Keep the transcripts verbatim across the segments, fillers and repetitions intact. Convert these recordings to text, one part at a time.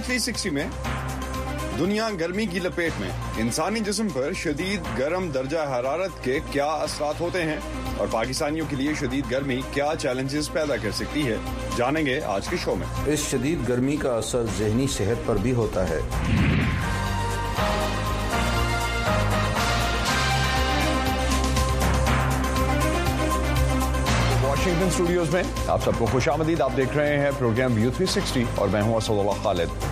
تھری سکسٹی میں دنیا گرمی کی لپیٹ میں، انسانی جسم پر شدید گرم درجہ حرارت کے کیا اثرات ہوتے ہیں اور پاکستانیوں کے لیے شدید گرمی کیا چیلنجز پیدا کر سکتی ہے، جانیں گے آج کے شو میں۔ اس شدید گرمی کا اثر ذہنی صحت پر بھی ہوتا ہے۔ واشنگٹن اسٹوڈیوز میں آپ سب کو خوش آمدید۔ آپ دیکھ رہے ہیں پروگرام ویو تھری سکسٹی اور میں ہوں اسد اللہ خالد۔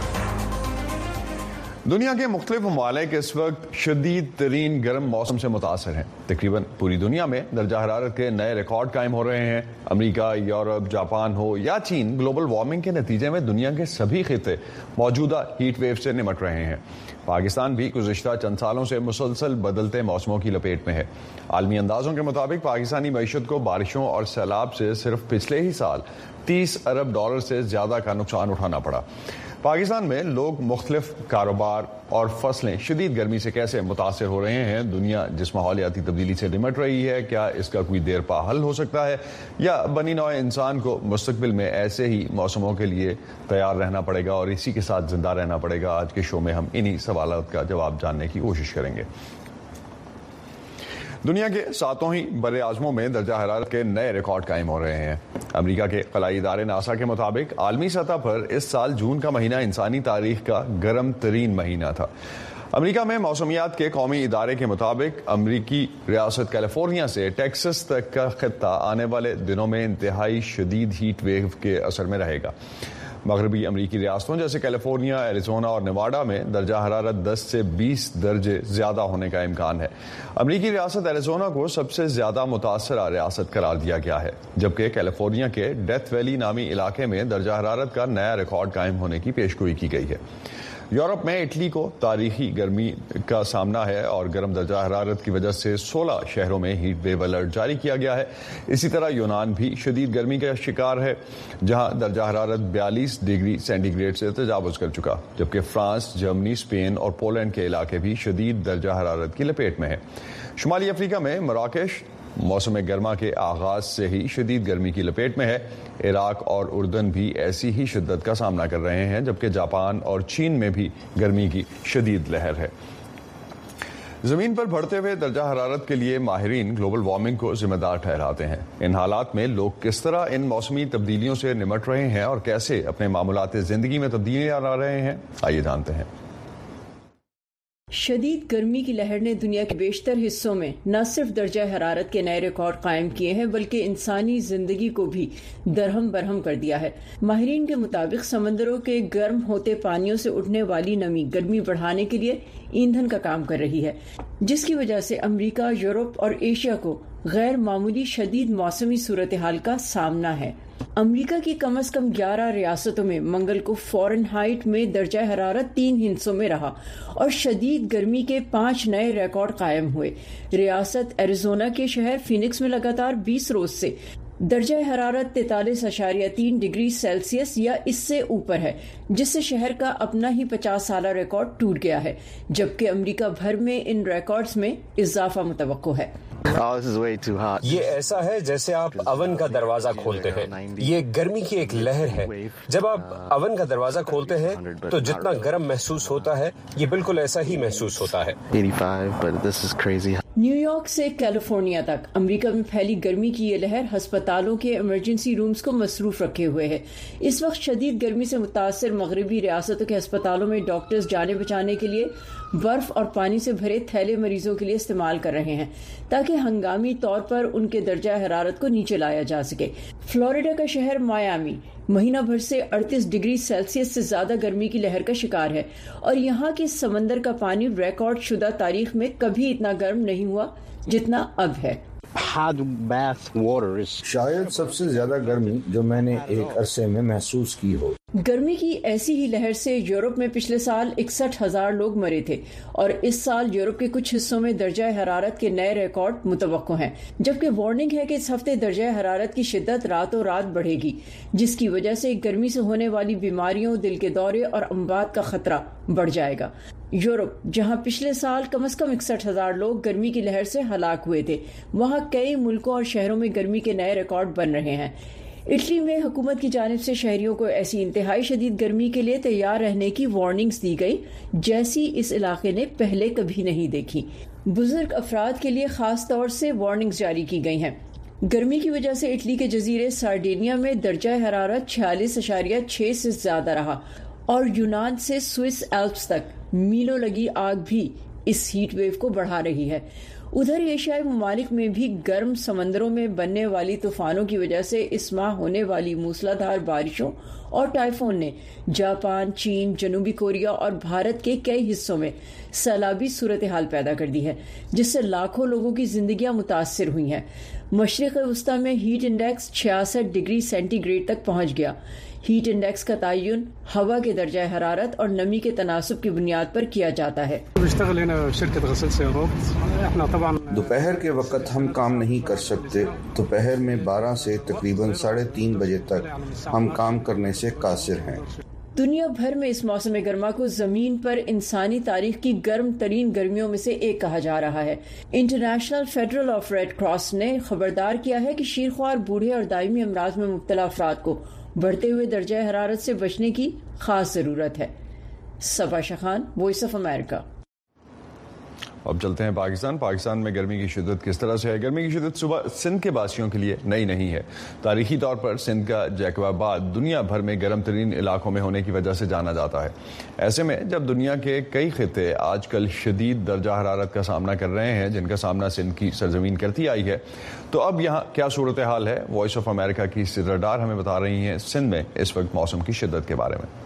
دنیا کے مختلف ممالک اس وقت شدید ترین گرم موسم سے متاثر ہیں۔ تقریباً پوری دنیا میں درجہ حرارت کے نئے ریکارڈ قائم ہو رہے ہیں۔ امریکہ، یورپ، جاپان ہو یا چین، گلوبل وارمنگ کے نتیجے میں دنیا کے سبھی خطے موجودہ ہیٹ ویو سے نمٹ رہے ہیں۔ پاکستان بھی گزشتہ چند سالوں سے مسلسل بدلتے موسموں کی لپیٹ میں ہے۔ عالمی اندازوں کے مطابق پاکستانی معیشت کو بارشوں اور سیلاب سے صرف پچھلے ہی سال تیس ارب ڈالر سے زیادہ کا نقصان اٹھانا پڑا۔ پاکستان میں لوگ مختلف کاروبار اور فصلیں شدید گرمی سے کیسے متاثر ہو رہے ہیں؟ دنیا جس ماحولیاتی تبدیلی سے نمٹ رہی ہے، کیا اس کا کوئی دیر پا حل ہو سکتا ہے یا بنی نوع انسان کو مستقبل میں ایسے ہی موسموں کے لیے تیار رہنا پڑے گا اور اسی کے ساتھ زندہ رہنا پڑے گا؟ آج کے شو میں ہم انہی سوالات کا جواب جاننے کی کوشش کریں گے۔ دنیا کے ساتوں ہی بر اعظموں میں درجہ حرارت کے نئے ریکارڈ قائم ہو رہے ہیں۔ امریکہ کے خلائی ادارے ناسا کے مطابق عالمی سطح پر اس سال جون کا مہینہ انسانی تاریخ کا گرم ترین مہینہ تھا۔ امریکہ میں موسمیات کے قومی ادارے کے مطابق امریکی ریاست کیلیفورنیا سے ٹیکساس تک کا خطہ آنے والے دنوں میں انتہائی شدید ہیٹ ویو کے اثر میں رہے گا۔ مغربی امریکی ریاستوں جیسے کیلیفورنیا، ایریزونا اور نیواڈا میں درجہ حرارت دس سے بیس درجے زیادہ ہونے کا امکان ہے۔ امریکی ریاست ایریزونا کو سب سے زیادہ متاثرہ ریاست قرار دیا گیا ہے، جبکہ کیلیفورنیا کے ڈیتھ ویلی نامی علاقے میں درجہ حرارت کا نیا ریکارڈ قائم ہونے کی پیشگوئی کی گئی ہے۔ یورپ میں اٹلی کو تاریخی گرمی کا سامنا ہے اور گرم درجہ حرارت کی وجہ سے سولہ شہروں میں ہیٹ ویو الرٹ جاری کیا گیا ہے۔ اسی طرح یونان بھی شدید گرمی کا شکار ہے، جہاں درجہ حرارت بیالیس ڈگری سینٹی گریڈ سے تجاوز کر چکا، جبکہ فرانس، جرمنی، اسپین اور پولینڈ کے علاقے بھی شدید درجہ حرارت کی لپیٹ میں ہیں۔ شمالی افریقہ میں مراکش موسم گرما کے آغاز سے ہی شدید گرمی کی لپیٹ میں ہے۔ عراق اور اردن بھی ایسی ہی شدت کا سامنا کر رہے ہیں، جبکہ جاپان اور چین میں بھی گرمی کی شدید لہر ہے۔ زمین پر بڑھتے ہوئے درجہ حرارت کے لیے ماہرین گلوبل وارمنگ کو ذمہ دار ٹھہراتے ہیں۔ ان حالات میں لوگ کس طرح ان موسمی تبدیلیوں سے نمٹ رہے ہیں اور کیسے اپنے معمولات زندگی میں تبدیلیاں لا رہے ہیں، آئیے جانتے ہیں۔ شدید گرمی کی لہر نے دنیا کے بیشتر حصوں میں نہ صرف درجہ حرارت کے نئے ریکارڈ قائم کیے ہیں بلکہ انسانی زندگی کو بھی درہم برہم کر دیا ہے۔ ماہرین کے مطابق سمندروں کے گرم ہوتے پانیوں سے اٹھنے والی نمی گرمی بڑھانے کے لیے ایندھن کا کام کر رہی ہے، جس کی وجہ سے امریکہ، یورپ اور ایشیا کو غیر معمولی شدید موسمی صورتحال کا سامنا ہے۔ امریکہ کی کم از کم گیارہ ریاستوں میں منگل کو فارن ہائٹ میں درجہ حرارت تین ہندسوں میں رہا اور شدید گرمی کے پانچ نئے ریکارڈ قائم ہوئے۔ ریاست ایریزونا کے شہر فینکس میں لگاتار بیس روز سے درجہ حرارت تینتالیس اشاریہ تین ڈگری سیلسیس یا اس سے اوپر ہے، جس سے شہر کا اپنا ہی پچاس سالہ ریکارڈ ٹوٹ گیا ہے، جبکہ امریکہ بھر میں ان ریکارڈز میں اضافہ متوقع ہے۔ یہ ایسا ہے جیسے آپ اون کا دروازہ کھولتے ہیں۔ یہ گرمی کی ایک لہر ہے۔ جب آپ اون کا دروازہ کھولتے ہیں تو جتنا گرم محسوس ہوتا ہے یہ بالکل ایسا ہی محسوس ہوتا ہے۔ نیو یارک سے کیلیفورنیا تک امریکہ میں پھیلی گرمی کی یہ لہر ہسپتالوں کے ایمرجنسی رومز کو مصروف رکھے ہوئے ہے۔ اس وقت شدید گرمی سے متاثر مغربی ریاستوں کے ہسپتالوں میں ڈاکٹرز جانیں بچانے کے لیے برف اور پانی سے بھرے تھیلے مریضوں کے لیے استعمال کر رہے ہیں تاکہ ہنگامی طور پر ان کے درجہ حرارت کو نیچے لایا جا سکے۔ فلوریڈا کا شہر مایامی مہینہ بھر سے اڑتیس ڈگری سیلسیس سے زیادہ گرمی کی لہر کا شکار ہے اور یہاں کے سمندر کا پانی ریکارڈ شدہ تاریخ میں کبھی اتنا گرم نہیں ہوا جتنا اب ہے۔ شاید سب سے زیادہ گرمی جو میں نے ایک عرصے میں محسوس کی ہو۔ گرمی کی ایسی ہی لہر سے یورپ میں پچھلے سال اکسٹھ ہزار لوگ مرے تھے اور اس سال یورپ کے کچھ حصوں میں درجہ حرارت کے نئے ریکارڈ متوقع ہیں، جبکہ وارننگ ہے کہ اس ہفتے درجہ حرارت کی شدت راتوں رات بڑھے گی، جس کی وجہ سے گرمی سے ہونے والی بیماریوں، دل کے دورے اور اموات کا خطرہ بڑھ جائے گا۔ یورپ، جہاں پچھلے سال کم از کم اکسٹھ ہزار لوگ گرمی کی لہر سے ہلاک ہوئے تھے، وہاں کئی ملکوں اور شہروں میں گرمی کے نئے ریکارڈ بن رہے ہیں۔ اٹلی میں حکومت کی جانب سے شہریوں کو ایسی انتہائی شدید گرمی کے لیے تیار رہنے کی وارننگز دی گئی جیسی اس علاقے نے پہلے کبھی نہیں دیکھی۔ بزرگ افراد کے لیے خاص طور سے وارننگز جاری کی گئی ہیں۔ گرمی کی وجہ سے اٹلی کے جزیرے سارڈینیا میں درجہ حرارت چھیالیس اشاریہ چھ سے زیادہ رہا اور یونان سے سوئس ایلپس تک میلوں لگی آگ بھی اس ہیٹ ویو کو بڑھا رہی ہے۔ ادھر ایشیائی ممالک میں بھی گرم سمندروں میں بننے والی طوفانوں کی وجہ سے اس ماہ ہونے والی موسلادھار بارشوں اور ٹائفون نے جاپان، چین، جنوبی کوریا اور بھارت کے کئی حصوں میں سیلابی صورتحال پیدا کر دی ہے، جس سے لاکھوں لوگوں کی زندگیاں متاثر ہوئی ہیں۔ مشرق وسطی میں ہیٹ انڈیکس چھیاسٹھ ڈگری سینٹی گریڈ تک پہنچ گیا۔ ہیٹ انڈیکس کا تعین ہوا کے درجہ حرارت اور نمی کے تناسب کی بنیاد پر کیا جاتا ہے۔ دوپہر کے وقت ہم کام نہیں کر سکتے۔ دوپہر میں بارہ سے تقریباً ساڑھے تین بجے تک ہم کام کرنے سے قاصر ہیں۔ دنیا بھر میں اس موسم گرما کو زمین پر انسانی تاریخ کی گرم ترین گرمیوں میں سے ایک کہا جا رہا ہے۔ انٹرنیشنل فیڈرل آف ریڈ کراس نے خبردار کیا ہے کہ شیرخوار، بوڑھے اور دائمی امراض میں مبتلا افراد کو بڑھتے ہوئے درجہ حرارت سے بچنے کی خاص ضرورت ہے۔ صبا شخان، وائس آف امریکہ۔ اب چلتے ہیں پاکستان۔ پاکستان میں گرمی کی شدت کس طرح سے ہے؟ گرمی کی شدت صبح سندھ کے باسیوں کے لیے نئی نہیں ہے۔ تاریخی طور پر سندھ کا جیکب آباد دنیا بھر میں گرم ترین علاقوں میں ہونے کی وجہ سے جانا جاتا ہے۔ ایسے میں جب دنیا کے کئی خطے آج کل شدید درجہ حرارت کا سامنا کر رہے ہیں، جن کا سامنا سندھ کی سرزمین کرتی آئی ہے، تو اب یہاں کیا صورتحال ہے؟ وائس آف امریکہ کی سدرا ڈار ہمیں بتا رہی ہیں سندھ میں اس وقت موسم کی شدت کے بارے میں۔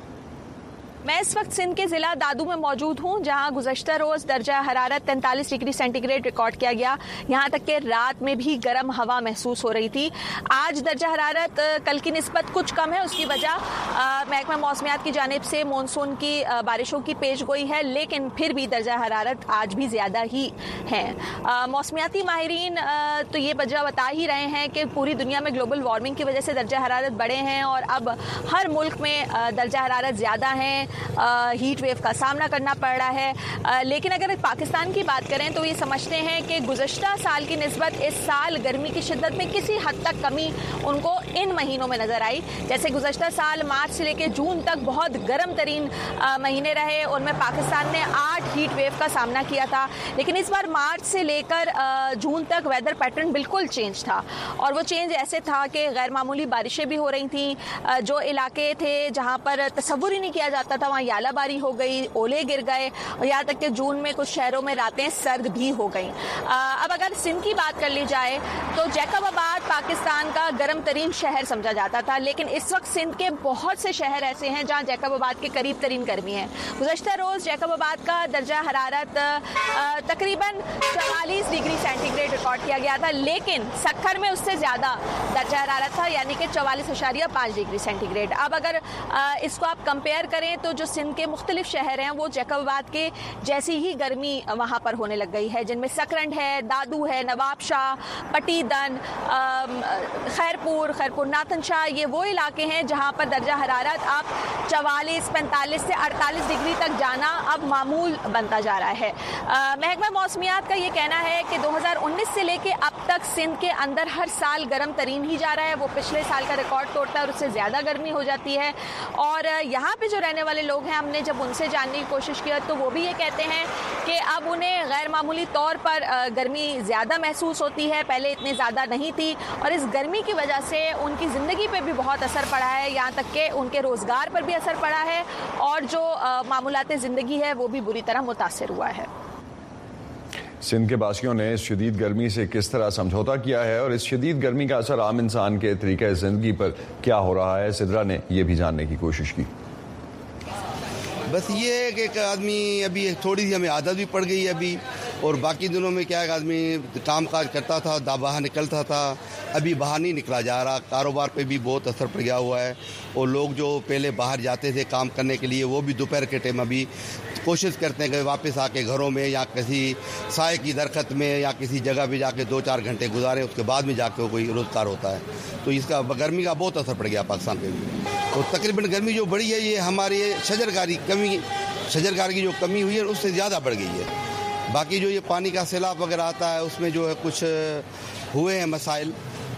میں اس وقت سندھ کے ضلع دادو میں موجود ہوں، جہاں گزشتہ روز درجہ حرارت تینتالیس ڈگری سینٹی گریڈ ریکارڈ کیا گیا۔ یہاں تک کہ رات میں بھی گرم ہوا محسوس ہو رہی تھی۔ آج درجہ حرارت کل کی نسبت کچھ کم ہے، اس کی وجہ محکمہ موسمیات کی جانب سے مونسون کی بارشوں کی پیش گوئی ہے، لیکن پھر بھی درجہ حرارت آج بھی زیادہ ہی ہے۔ موسمیاتی ماہرین تو یہ وجہ بتا ہی رہے ہیں کہ پوری دنیا میں گلوبل وارمنگ کی وجہ سے درجہ حرارت بڑھے ہیں اور اب ہر ملک میں درجہ حرارت زیادہ ہیں، ہیٹ ویو کا سامنا کرنا پڑ رہا ہے۔ لیکن اگر پاکستان کی بات کریں تو یہ سمجھتے ہیں کہ گزشتہ سال کی نسبت اس سال گرمی کی شدت میں کسی حد تک کمی ان کو ان مہینوں میں نظر آئی۔ جیسے گزشتہ سال مارچ سے لے کے جون تک بہت گرم ترین مہینے رہے، ان میں پاکستان نے آٹھ ہیٹ ویو کا سامنا کیا تھا، لیکن اس بار مارچ سے لے کر جون تک ویدر پیٹرن بالکل چینج تھا، اور وہ چینج ایسے تھا کہ غیر معمولی بارشیں بھی ہو رہی تھیں۔ جو علاقے تھے جہاں پر تصور ہی نہیں کیا جاتا تھا، وہاں یالہ باری ہو گئی، اولے گر گئے، اور یہاں تک کہ جون میں کچھ شہروں میں راتیں سرد بھی ہو گئیں۔ اب اگر سندھ کی بات کر لی جائے تو جیکب آباد پاکستان کا گرم ترین شہر سمجھا جاتا تھا، لیکن اس وقت سندھ کے بہت سے شہر ایسے ہیں جہاں جیکب آباد کے قریب ترین گرمی ہے۔ گزشتہ روز جیکب آباد کا درجہ حرارت تقریباً چوالیس ڈگری سینٹی گریڈ ریکارڈ کیا گیا تھا، لیکن سکھر میں اس سے زیادہ درجہ حرارت تھا، یعنی کہ چوالیس اشاریہ پانچ ڈگری سینٹی گریڈ۔ اب اگر اس کو آپ کمپیئر کریں تو جو سندھ کے مختلف شہر ہیں وہ جیکب آباد کے جیسی ہی گرمی وہاں پر ہونے لگ گئی ہے، جن میں سکرنڈ ہے، دادو ہے، نواب شاہ، پٹی دن، خیرپور، خیرپور ناتن شاہ، یہ وہ علاقے ہیں جہاں پر درجہ حرارت اب چوالیس پینتالیس سے اڑتالیس ڈگری تک جانا اب معمول بنتا جا رہا ہے۔ محکمہ موسمیات کا یہ کہنا ہے کہ دو ہزار انیس سے لے کے اب تک سندھ کے اندر ہر سال گرم ترین ہی جا رہا ہے، وہ پچھلے سال کا ریکارڈ توڑتا ہے اور اس سے زیادہ گرمی ہو جاتی ہے۔ اور یہاں پہ جو رہنے والے لوگ ہیں، ہم نے جب ان سے جاننے کی کوشش کی تو وہ بھی یہ کہتے ہیں کہ اب انہیں غیر معمولی طور پر گرمی زیادہ محسوس ہوتی ہے، پہلے اتنی زیادہ نہیں تھی، اور اس گرمی کی وجہ سے ان کی زندگی پہ بھی بہت اثر پڑا ہے، یہاں تک کہ ان کے روزگار پر بھی اثر پڑا ہے، اور جو معمولات زندگی ہے وہ بھی بری طرح متاثر ہوا ہے۔ سندھ کے باسیوں نے اس شدید گرمی سے کس طرح سمجھوتا کیا ہے اور اس شدید گرمی کا اثر عام انسان کے طریقہ زندگی پر کیا ہو رہا ہے، سدرا نے یہ بھی جاننے کی کوشش کی۔ بس یہ ہے کہ ایک آدمی ابھی تھوڑی سی ہمیں عادت بھی پڑ گئی ہے ابھی، اور باقی دنوں میں کیا ہے آدمی کام کاج کرتا تھا، باہر نکلتا تھا، ابھی باہر نہیں نکلا جا رہا، کاروبار پہ بھی بہت اثر پڑ گیا ہوا ہے، اور لوگ جو پہلے باہر جاتے تھے کام کرنے کے لیے وہ بھی دوپہر کے ٹائم ابھی کوشش کرتے ہیں کہ واپس آ کے گھروں میں یا کسی سائے کی درخت میں یا کسی جگہ پہ جا کے دو چار گھنٹے گزاریں، اس کے بعد میں جا کے کوئی روزگار ہوتا ہے، تو اس کا گرمی کا بہت اثر پڑ گیا پاکستان پہ بھی۔ اور تقریباً گرمی جو بڑھی ہے یہ ہماری شجرکاری کمی شجرکاری کی جو کمی ہوئی ہے اس سے زیادہ بڑھ گئی ہے۔ باقی جو یہ پانی کا سیلاب وغیرہ آتا ہے اس میں جو ہے کچھ ہوئے ہیں مسائل،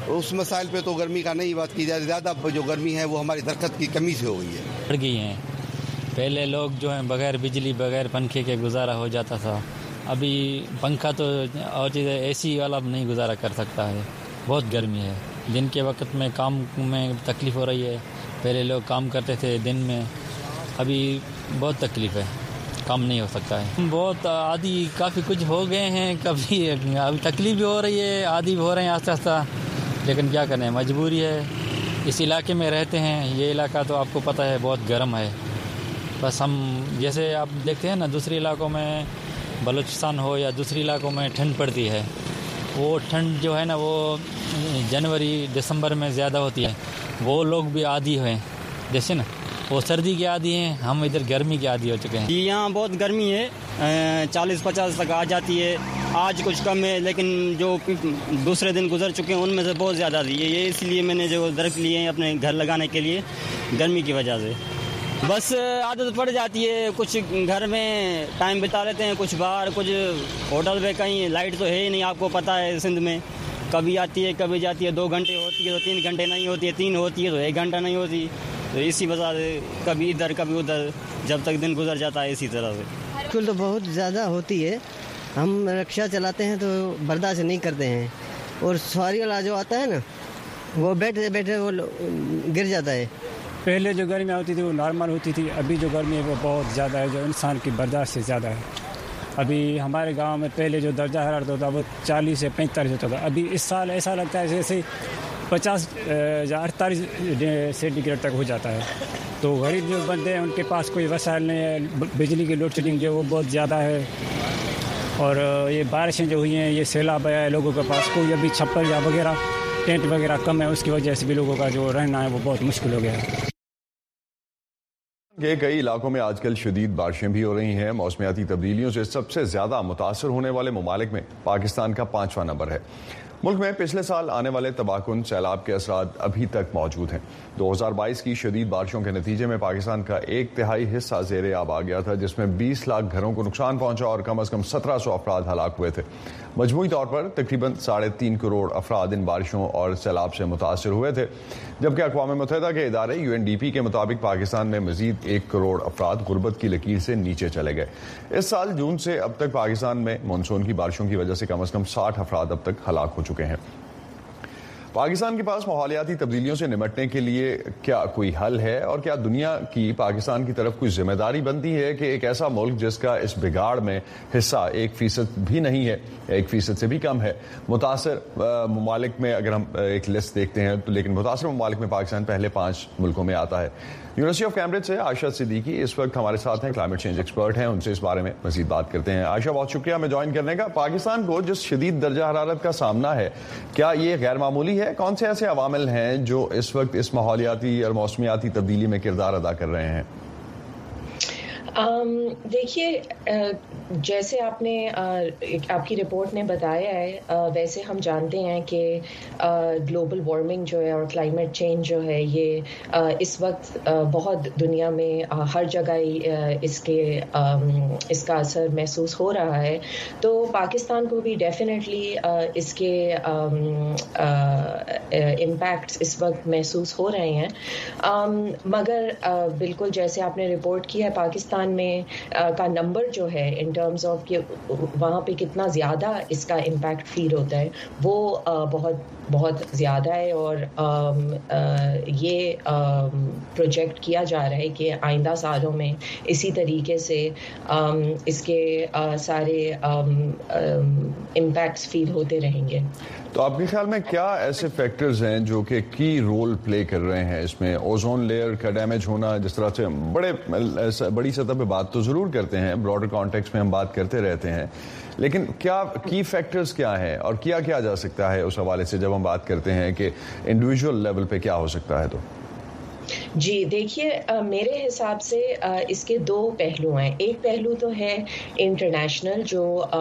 اس مسائل پہ تو گرمی کا نہیں بات کی جائے. زیادہ جو گرمی ہے وہ ہماری درخت کی کمی سے ہو گئی ہے. بڑھ گئی ہیں. پہلے لوگ جو ہیں بغیر بجلی بغیر پنکھے کے گزارا ہو جاتا تھا. ابھی پنکھا تو اور چیز اے سی والا نہیں گزارا کر سکتا ہے. بہت گرمی ہے. دن کے وقت میں کام میں تکلیف ہو رہی ہے. پہلے لوگ کام کرتے تھے دن میں, ابھی بہت تکلیف ہے, کام نہیں ہو سکتا ہے. بہت عادی کافی کچھ ہو گئے ہیں. کبھی ابھی تکلیف بھی ہو رہی ہے, عادی بھی ہو رہے ہیں آہستہ آہستہ, لیکن کیا کریں, مجبوری ہے. اس علاقے میں رہتے ہیں. یہ علاقہ تو آپ کو پتہ ہے بہت گرم ہے. بس ہم جیسے آپ دیکھتے ہیں نا دوسرے علاقوں میں, بلوچستان ہو یا دوسرے علاقوں میں ٹھنڈ پڑتی ہے. وہ ٹھنڈ جو ہے نا وہ جنوری دسمبر میں زیادہ ہوتی ہے. وہ لوگ بھی عادی ہوئے جیسے نا, وہ سردی کے عادی ہیں, ہم ادھر گرمی کے عادی ہو چکے ہیں. یہاں بہت گرمی ہے, چالیس پچاس تک آ جاتی ہے. آج کچھ کم ہے, لیکن جو دوسرے دن گزر چکے ہیں ان میں سے بہت زیادہ دی ہے. یہ اس لیے میں نے جو درخت لیے ہیں اپنے گھر لگانے کے لیے گرمی کی وجہ سے. بس عادت پڑ جاتی ہے. کچھ گھر میں ٹائم بتا لیتے ہیں, کچھ باہر, کچھ ہوٹل پہ. کہیں لائٹ تو ہے ہی نہیں, آپ کو پتہ ہے سندھ میں کبھی آتی ہے کبھی جاتی ہے. دو گھنٹے ہوتی ہے تو تین گھنٹے نہیں ہوتی ہے, تین ہوتی ہے تو ایک گھنٹہ نہیں ہوتی. تو اسی وجہ سے کبھی ادھر کبھی ادھر, جب تک دن گزر جاتا ہے اسی طرح سے. بالکل تو بہت زیادہ ہوتی ہے. ہم رکشہ چلاتے ہیں تو برداشت نہیں کرتے ہیں, اور سواری والا جو آتا ہے نا وہ بیٹھے بیٹھے وہ گر جاتا ہے. پہلے جو گرمیاں ہوتی تھی وہ نارمل ہوتی تھی. ابھی جو گرمی ہے وہ بہت زیادہ ہے, جو انسان کی برداشت سے زیادہ ہے. ابھی ہمارے گاؤں میں پہلے جو درجہ حرارت ہوتا وہ چالیس سے پینتالیس ہوتا تھا. ابھی اس سال ایسا لگتا ہے جیسے پچاس یا اڑتالیس سینٹی گریڈ تک ہو جاتا ہے. تو غریب جو بندے ہیں ان کے پاس کوئی وسائل نہیں ہے. بجلی کی لوڈ شیڈنگ جو وہ بہت زیادہ ہے, اور یہ بارشیں جو ہوئی ہیں, یہ سیلاب آیا ہے, لوگوں کے پاس کوئی ابھی چھپر یا وغیرہ ٹینٹ وغیرہ کم ہے. اس کی وجہ سے بھی لوگوں کا جو رہنا ہے وہ بہت مشکل ہو گیا ہے. کہ کئی علاقوں میں آج کل شدید بارشیں بھی ہو رہی ہیں. موسمیاتی تبدیلیوں سے سب سے زیادہ متاثر ہونے والے ممالک میں پاکستان کا پانچواں نمبر ہے. ملک میں پچھلے سال آنے والے تباہ کن سیلاب کے اثرات ابھی تک موجود ہیں. دو ہزار بائیس کی شدید بارشوں کے نتیجے میں پاکستان کا ایک تہائی حصہ زیر آب آ گیا تھا, جس میں بیس لاکھ گھروں کو نقصان پہنچا اور کم از کم سترہ سو افراد ہلاک ہوئے تھے. مجموعی طور پر تقریباً ساڑھے تین کروڑ افراد ان بارشوں اور سیلاب سے متاثر ہوئے تھے, جبکہ اقوام متحدہ کے ادارے یو این ڈی پی کے مطابق پاکستان میں مزید ایک کروڑ افراد غربت کی لکیر سے نیچے چلے گئے. اس سال جون سے اب تک پاکستان میں مانسون کی بارشوں کی وجہ سے کم از کم ساٹھ افراد اب تک ہلاک ہو چکے ہیں. پاکستان کے پاس ماحولیاتی تبدیلیوں سے نمٹنے کے لیے کیا کوئی حل ہے, اور کیا دنیا کی پاکستان کی طرف کوئی ذمہ داری بنتی ہے کہ ایک ایسا ملک جس کا اس بگاڑ میں حصہ ایک فیصد بھی نہیں ہے, ایک فیصد سے بھی کم ہے, متاثر ممالک میں اگر ہم ایک لسٹ دیکھتے ہیں تو لیکن متاثر ممالک میں پاکستان پہلے پانچ ملکوں میں آتا ہے. یونیورسٹی آف کیمبرج سے عائشہ صدیقی اس وقت ہمارے ساتھ ہیں, کلائمیٹ چینج ایکسپرٹ ہیں. ان سے اس بارے میں مزید بات کرتے ہیں. عائشہ, بہت شکریہ ہمیں جوائن کرنے کا. پاکستان کو جس شدید درجہ حرارت کا سامنا ہے, کیا یہ غیر معمولی ہے؟ کون سے ایسے عوامل ہیں جو اس وقت اس ماحولیاتی اور موسمیاتی تبدیلی میں کردار ادا کر رہے ہیں؟ دیکھیے, جیسے آپ نے آپ کی رپورٹ نے بتایا ہے, ویسے ہم جانتے ہیں کہ گلوبل وارمنگ جو ہے اور کلائمیٹ چینج جو ہے یہ اس وقت بہت دنیا میں ہر جگہ اس کے اس کا اثر محسوس ہو رہا ہے. تو پاکستان کو بھی ڈیفینیٹلی اس کے امپیکٹس اس وقت محسوس ہو رہے ہیں. مگر بالکل جیسے آپ نے رپورٹ کی ہے, پاکستان میں کا نمبر جو ہے ان ٹرمز آف کہ وہاں پہ کتنا زیادہ اس کا امپیکٹ فیل ہوتا ہے وہ بہت بہت زیادہ ہے. اور یہ پروجیکٹ کیا جا رہا ہے کہ آئندہ سالوں میں اسی طریقے سے اس کے سارے امپیکٹس فیل ہوتے رہیں گے. تو آپ کے خیال میں کیا ایسے فیکٹرز ہیں جو کہ کی رول پلے کر رہے ہیں اس میں؟ اوزون لیئر کا ڈیمیج ہونا, جس طرح سے بڑے بڑی سطح پہ بات تو ضرور کرتے ہیں, براڈر کانٹیکس میں ہم بات کرتے رہتے ہیں, لیکن کیا کی فیکٹرز کیا ہیں اور کیا کیا جا سکتا ہے اس حوالے سے جب ہم بات کرتے ہیں کہ انڈیویجول لیول پہ کیا ہو سکتا ہے؟ تو جی دیکھیے میرے حساب سے اس کے دو پہلو ہیں. ایک پہلو تو ہے انٹرنیشنل جو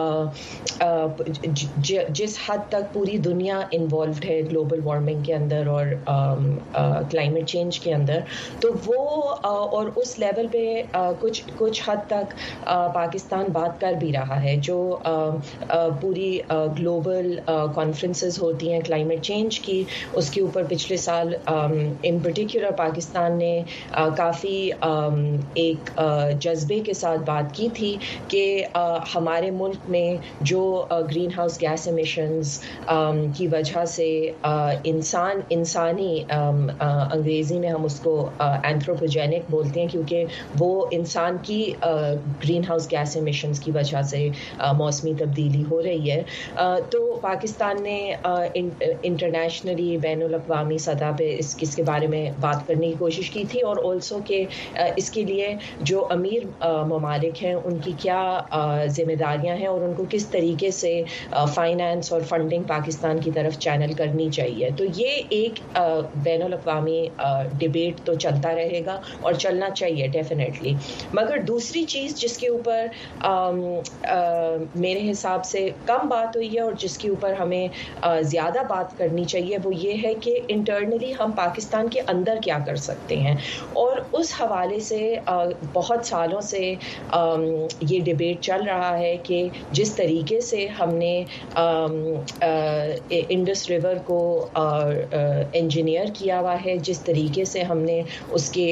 جس حد تک پوری دنیا انوالوڈ ہے گلوبل وارمنگ کے اندر اور کلائمیٹ چینج کے اندر, تو وہ اور اس لیول پہ کچھ کچھ حد تک پاکستان بات کر بھی رہا ہے. جو پوری گلوبل کانفرنسز ہوتی ہیں کلائمیٹ چینج کی, اس کے اوپر پچھلے سال ان پرٹیکولر پاکستان نے کافی ایک جذبے کے ساتھ بات کی تھی کہ ہمارے ملک میں جو گرین ہاؤس گیس ایمیشنز کی وجہ سے انسان انسانی انگریزی میں ہم اس کو اینتھروپوجینک بولتے ہیں, کیونکہ وہ انسان کی گرین ہاؤس گیس ایمیشنز کی وجہ سے موسمی تبدیلی ہو رہی ہے. تو پاکستان نے انٹرنیشنلی بین الاقوامی سطح پہ اس اس کے بارے میں بات کرنے کی کوشش کی تھی, اور آلسو کہ اس کے لیے جو امیر ممالک ہیں ان کی کیا ذمہ داریاں ہیں اور ان کو کس طریقے سے فائنانس اور فنڈنگ پاکستان کی طرف چینل کرنی چاہیے. تو یہ ایک بین الاقوامی ڈبیٹ تو چلتا رہے گا اور چلنا چاہیے ڈیفینیٹلی. مگر دوسری چیز جس کے اوپر میرے حساب سے کم بات ہوئی ہے اور جس کے اوپر ہمیں زیادہ بات کرنی چاہیے وہ یہ ہے کہ انٹرنلی ہم پاکستان کے اندر کیا کر سکتے ہیں. اور اس حوالے سے بہت سالوں سے یہ ڈبیٹ چل رہا ہے کہ جس طریقے سے ہم نے انڈس ریور کو انجینئر کیا ہوا ہے, جس طریقے سے ہم نے اس کے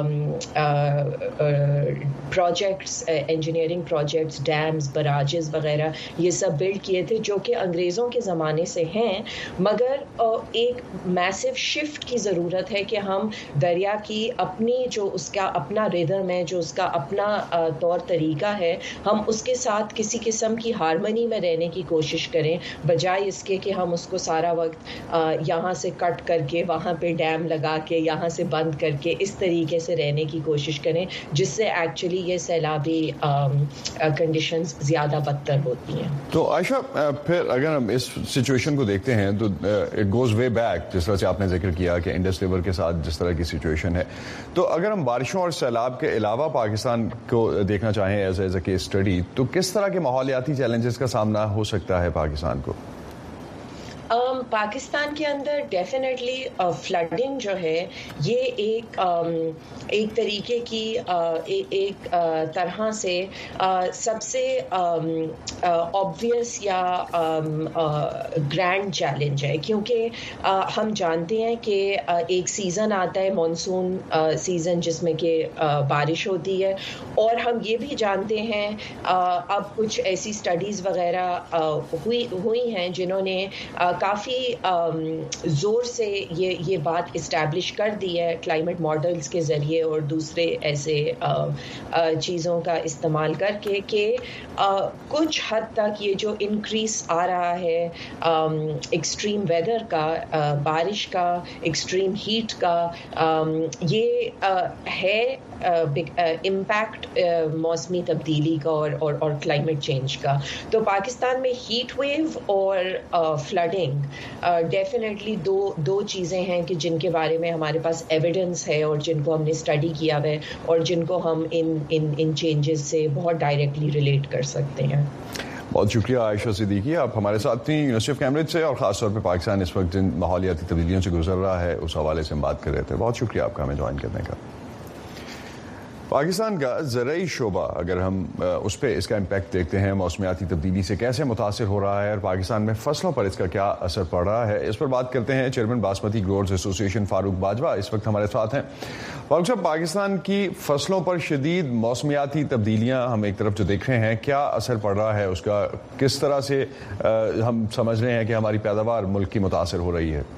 پروجیکٹس انجینئرنگ پروجیکٹس ڈیمز براجز وغیرہ یہ سب بلڈ کیے تھے جو کہ انگریزوں کے زمانے سے ہیں, مگر ایک میسو شفٹ کی ضرورت ہے کہ ہم دریا کی اپنی جو اس کا اپنا ریدم ہے, جو اس کا اپنا طور طریقہ ہے, ہم اس کے ساتھ کسی قسم کی ہارمنی میں رہنے کی کوشش کریں, بجائے اس کے کہ ہم اس کو سارا وقت یہاں سے کٹ کر کے وہاں پہ ڈیم لگا کے یہاں سے بند کر کے اس طریقے سے رہنے کی کوشش کریں, جس سے ایکچولی یہ سیلابی کنڈیشنز زیادہ بدتر ہوتی ہیں. تو عائشہ پھر اگر ہم اس سچویشن کو دیکھتے ہیں تو اٹ گوز وے بیک, جس طرح سے آپ نے ذکر کیا کہ انڈس ریور کے ساتھ جس طرح کی سچویشن ہے, تو اگر ہم بارشوں اور سیلاب کے علاوہ پاکستان کو دیکھنا چاہیں ایز ایز اے کیس اسٹڈی, تو کس طرح کے ماحولیاتی چیلنجز کا سامنا ہو سکتا ہے پاکستان کو؟ Um, پاکستان کے اندر ڈیفینیٹلی فلڈنگ جو ہے یہ ایک um, ایک طریقے کی uh, ایک uh, طرح سے uh, سب سے آبویس um, uh, یا گرینڈ um, چیلنج uh, ہے, کیونکہ uh, ہم جانتے ہیں کہ uh, ایک سیزن آتا ہے مانسون سیزن uh, جس میں کہ uh, بارش ہوتی ہے, اور ہم یہ بھی جانتے ہیں uh, اب کچھ ایسی اسٹڈیز وغیرہ uh, ہوئی ہوئی ہیں جنہوں نے uh, کافی زور سے یہ یہ بات اسٹیبلش کر دی ہے کلائمیٹ ماڈلز کے ذریعے اور دوسرے ایسے چیزوں کا استعمال کر کے کہ کچھ حد تک یہ جو انکریز آ رہا ہے ایکسٹریم ویدر کا, بارش کا, ایکسٹریم ہیٹ کا, یہ ہے امپیکٹ موسمی تبدیلی کا اور اور, اور کلائمیٹ چینج کا. تو پاکستان میں ہیٹ ویو اور فلڈنگ ڈیفینیٹلی دو دو چیزیں ہیں کہ جن کے بارے میں ہمارے پاس ایویڈنس ہے اور جن کو ہم نے اسٹڈی کیا ہے اور جن کو ہم ان ان ان چینجز سے بہت ڈائریکٹلی ریلیٹ کر سکتے ہیں. بہت شکریہ عائشہ صدیقی, آپ ہمارے ساتھ تھیں یونیورسٹی آف کیمبرج سے, اور خاص طور پہ پاکستان اس وقت جن ماحولیاتی تبدیلیوں سے گزر رہا ہے اس حوالے سے ہم بات کر رہے تھے. بہت شکریہ آپ کا ہمیں جوائن کرنے کا. پاکستان کا زرعی شعبہ اگر ہم اس پہ اس کا امپیکٹ دیکھتے ہیں, موسمیاتی تبدیلی سے کیسے متاثر ہو رہا ہے اور پاکستان میں فصلوں پر اس کا کیا اثر پڑ رہا ہے, اس پر بات کرتے ہیں چیئرمین باسمتی گروورز ایسوسی ایشن فاروق باجوہ اس وقت ہمارے ساتھ ہیں. فاروق صاحب, پاکستان کی فصلوں پر شدید موسمیاتی تبدیلیاں ہم ایک طرف جو دیکھ رہے ہیں, کیا اثر پڑ رہا ہے اس کا, کس طرح سے ہم سمجھ رہے ہیں کہ ہماری پیداوار ملک کی متاثر ہو رہی ہے؟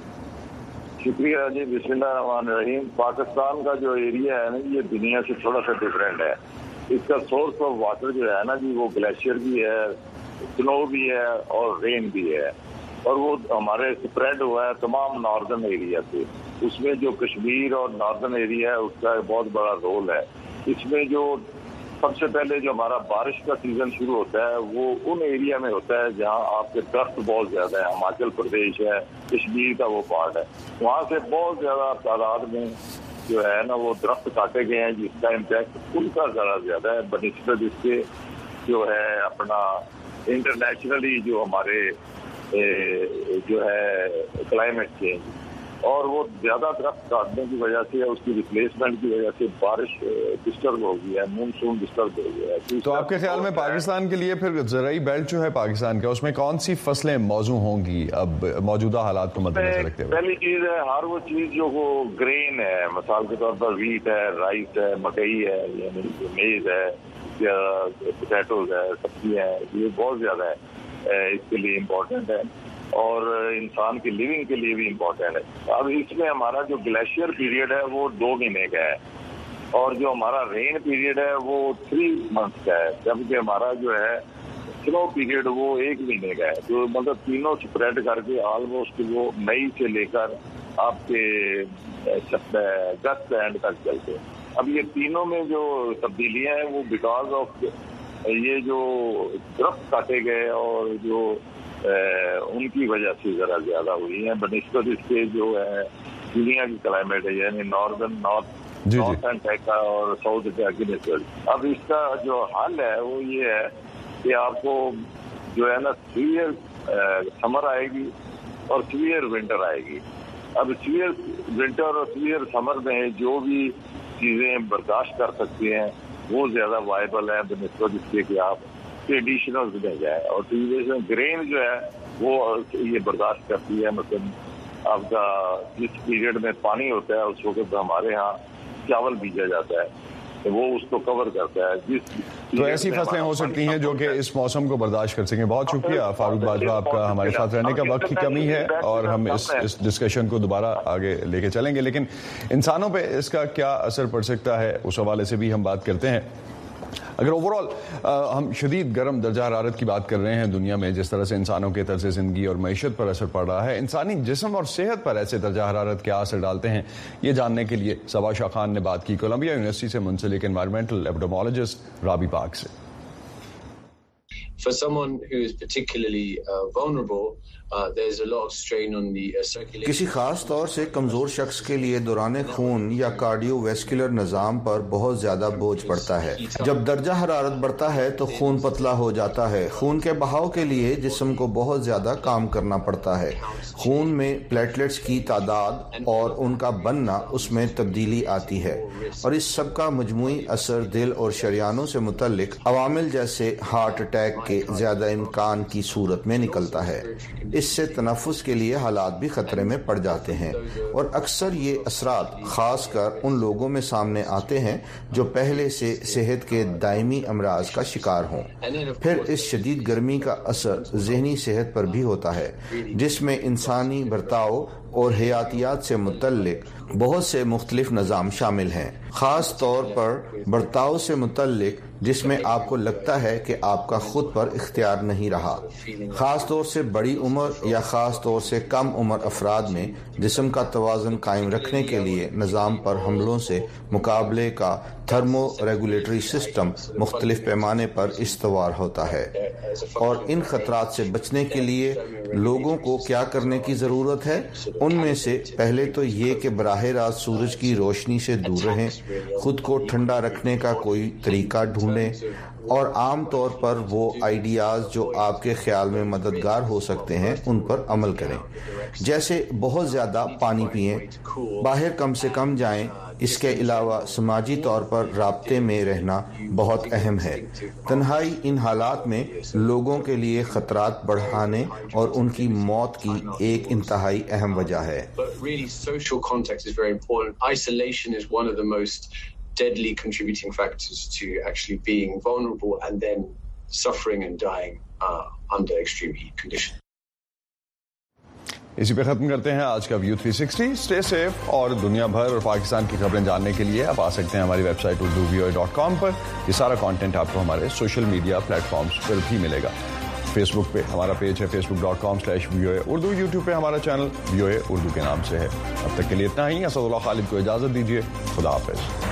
شکریہ جی. بسم اللہ الرحمن الرحیم. پاکستان کا جو ایریا ہے نا یہ دنیا سے تھوڑا سا ڈفرینٹ ہے. اس کا سورس آف واٹر جو ہے نا جی وہ گلیشیئر بھی ہے, سنو بھی ہے اور رین بھی ہے, اور وہ ہمارے اسپریڈ ہوا ہے تمام ناردرن ایریا سے. اس میں جو کشمیر اور ناردرن ایریا ہے اس کا بہت بڑا رول ہے. اس میں جو سب سے پہلے جو ہمارا بارش کا سیزن شروع ہوتا ہے وہ ان ایریا میں ہوتا ہے جہاں آپ کے درخت بہت زیادہ ہے. ہماچل پردیش ہے, کشمیر کا وہ پارٹ ہے, وہاں سے بہت زیادہ تعداد میں जो है ना वो दरख्त काटे गए हैं, जिसका इम्पैक्ट उनका ज़्यादा ज़्यादा है बनिस्बत इसके जो है अपना इंटरनेशनली जो हमारे ए, जो है क्लाइमेट चेंज, और वो ज़्यादा दरख्त काटने की वजह से, उसकी रिप्लेसमेंट की वजह से बारिश डिस्टर्ब हो गई है, मानसून डिस्टर्ब हो गया है। तो आपके ख्याल में पाकिस्तान के लिए फिर ज़राई बेल्ट जो है पाकिस्तान का, उसमें कौन सी फसलें मौजू होंगी अब मौजूदा हालात को मद्देनजर रखते हुए? पहली चीज़ है हर वो चीज़ जो वो ग्रेन है, मिसाल के तौर पर वीट है, राइस है, मकई है, यानी मेज़ है या पोटैटोज है, सब्जियाँ है, ये बहुत ज़्यादा है, इसके लिए इम्पोर्टेंट है और इंसान की लिविंग के लिए भी इम्पोर्टेंट है। अब इसमें हमारा जो ग्लेशियर पीरियड है वो दो महीने का है और जो हमारा रेन पीरियड है वो थ्री मंथ का है, जबकि हमारा जो है स्नो पीरियड वो एक महीने का है। तो मतलब तीनों स्प्रेड करके ऑलमोस्ट वो मई से लेकर आपके अगस्त एंड तक चलते हैं। अब ये तीनों में जो तब्दीलियां हैं वो बिकॉज ऑफ ये जो दरख्त काटे गए और जो उनकी वजह से जरा ज्यादा हुई है बनिस्बत इसके जो है दुनिया की क्लाइमेट है, यानी नॉर्दर्न नॉर्थ नॉर्थन टेका और साउथ टेका की नस्बत। अब इसका जो हल है वो ये है कि आपको जो है ना सीवियर समर आएगी और सीवियर विंटर आएगी। अब सीवियर विंटर और सीवियर समर में जो भी चीजें बर्दाश्त कर सकती हैं वो ज्यादा वायबल है बनिस्बत इसके कि आप ट्रेडिशनल में जाए, और ट्रेडिशनल ग्रेन जो है वो ये बर्दाश्त करती है। मतलब आपका जिस पीरियड में पानी होता है उस वक्त हमारे यहाँ चावल बीजा जाता है तो वो उसको कवर करता है। जिस तो ऐसी फसलें हो सकती हैं जो कि इस मौसम को बर्दाश्त कर सकें। बहुत शुक्रिया फारूक बाजवा आपका, हमारे साथ रहने का। वक्त की कमी है और हम इस इस डिस्कशन को दोबारा आगे लेके चलेंगे, लेकिन इंसानों पे इसका क्या असर पड़ सकता है उस हवाले से भी हम बात करते हैं। अगर ओवरऑल हम शदीद गर्म दर्जा हरारत की बात कर रहे हैं दुनिया में, जिस तरह से इंसानों के तर्ज ज़िंदगी और मईशत पर असर पड़ रहा है, इंसानी जिस्म और सेहत पर ऐसे दर्जा हरारत क्या असर डालते हैं, ये जानने के लिए सबा शाह खान ने बात की कोलंबिया यूनिवर्सिटी से मुंसलिक एनवायरमेंटल एपिडेमोलॉजिस्ट राबी पाक से। For someone who is particularly uh, vulnerable, uh, there's a lot of strain on the uh, circulation. किसी खास तौर से कमजोर शख्स के लिए दौरान खून या कार्डियोवैस्कुलर निज़ाम पर बहुत ज्यादा बोझ पड़ता है। जब दर्जा हरारत बढ़ता है तो खून पतला हो जाता है। खून के बहाव के लिए जिस्म को बहुत ज्यादा काम करना पड़ता है। खून में प्लेटलेट्स की तादाद और उनका बनना, उसमें तब्दीली आती है और इस सब का मजमूई असर दिल और शरियानों से मुतल्लिक अवामिल जैसे हार्ट अटैक के ज्यादा इम्कान की सूरत में निकलता है। इससे तनफ्फुस के लिए हालात भी खतरे में पड़ जाते हैं और अक्सर ये असरात खासकर उन लोगों में सामने आते हैं जो पहले से सेहत के दायमी अमराज का शिकार हों। फिर इस शदीद गर्मी का असर ज़हनी सेहत पर भी होता है, जिसमें इंसानी बर्ताव और हयातियात से मुतल्लिक बहुत से मुख्तलिफ निज़ाम शामिल हैं। खास तौर पर बर्ताव से मुतल्लिक जिसमें आपको लगता है कि आपका खुद पर इख्तियार नहीं रहा। खास तौर से बड़ी उम्र या खास तौर से कम उम्र अफराद में जिस्म का तवाज़ुन कायम रखने के लिए निज़ाम पर हमलों से मुकाबले का थर्मो रेगुलेटरी सिस्टम मुख्तलिफ पैमाने पर इस्तवार होता है और इन खतरात से बचने के लिए लोगों को क्या करने की ज़रूरत है, उनमें से पहले तो ये कि बराह रास्त सूरज की रोशनी से दूर रहें, खुद को ठंडा रखने का कोई तरीका ढूंढें और आम तौर पर वो आइडियाज़ जो आपके ख्याल में मददगार हो सकते हैं उन पर अमल करें, जैसे बहुत ज़्यादा पानी पिएं, बाहर कम से कम जाएं। इसके अलावा समाजी तौर पर राब्ते में रहना बहुत अहम है। तन्हाई इन हालात में लोगों के लिए खतरात बढ़ाने और उनकी मौत की एक इंतहाई अहम वजह है। deadly contributing factors to actually being vulnerable and then suffering and dying uh, under extreme heat conditions. इसी पे खत्म करते हैं आज का view three sixty. Stay safe और दुनिया भर और पाकिस्तान की खबरें जानने के लिए आप आ सकते हैं हमारी website Urdu V O A dot com पर। ये सारा कंटेंट आपको हमारे सोशल मीडिया प्लेटफॉर्म्स पर भी मिलेगा। फेसबुक पे हमारा पेज है Facebook dot com slash V O A Urdu. YouTube पे हमारा channel V O A Urdu के नाम से है। अब तक के लिए इतना ही। असदुल्लाह खालिद को इजाजत दीजिए। खुदा हाफिज।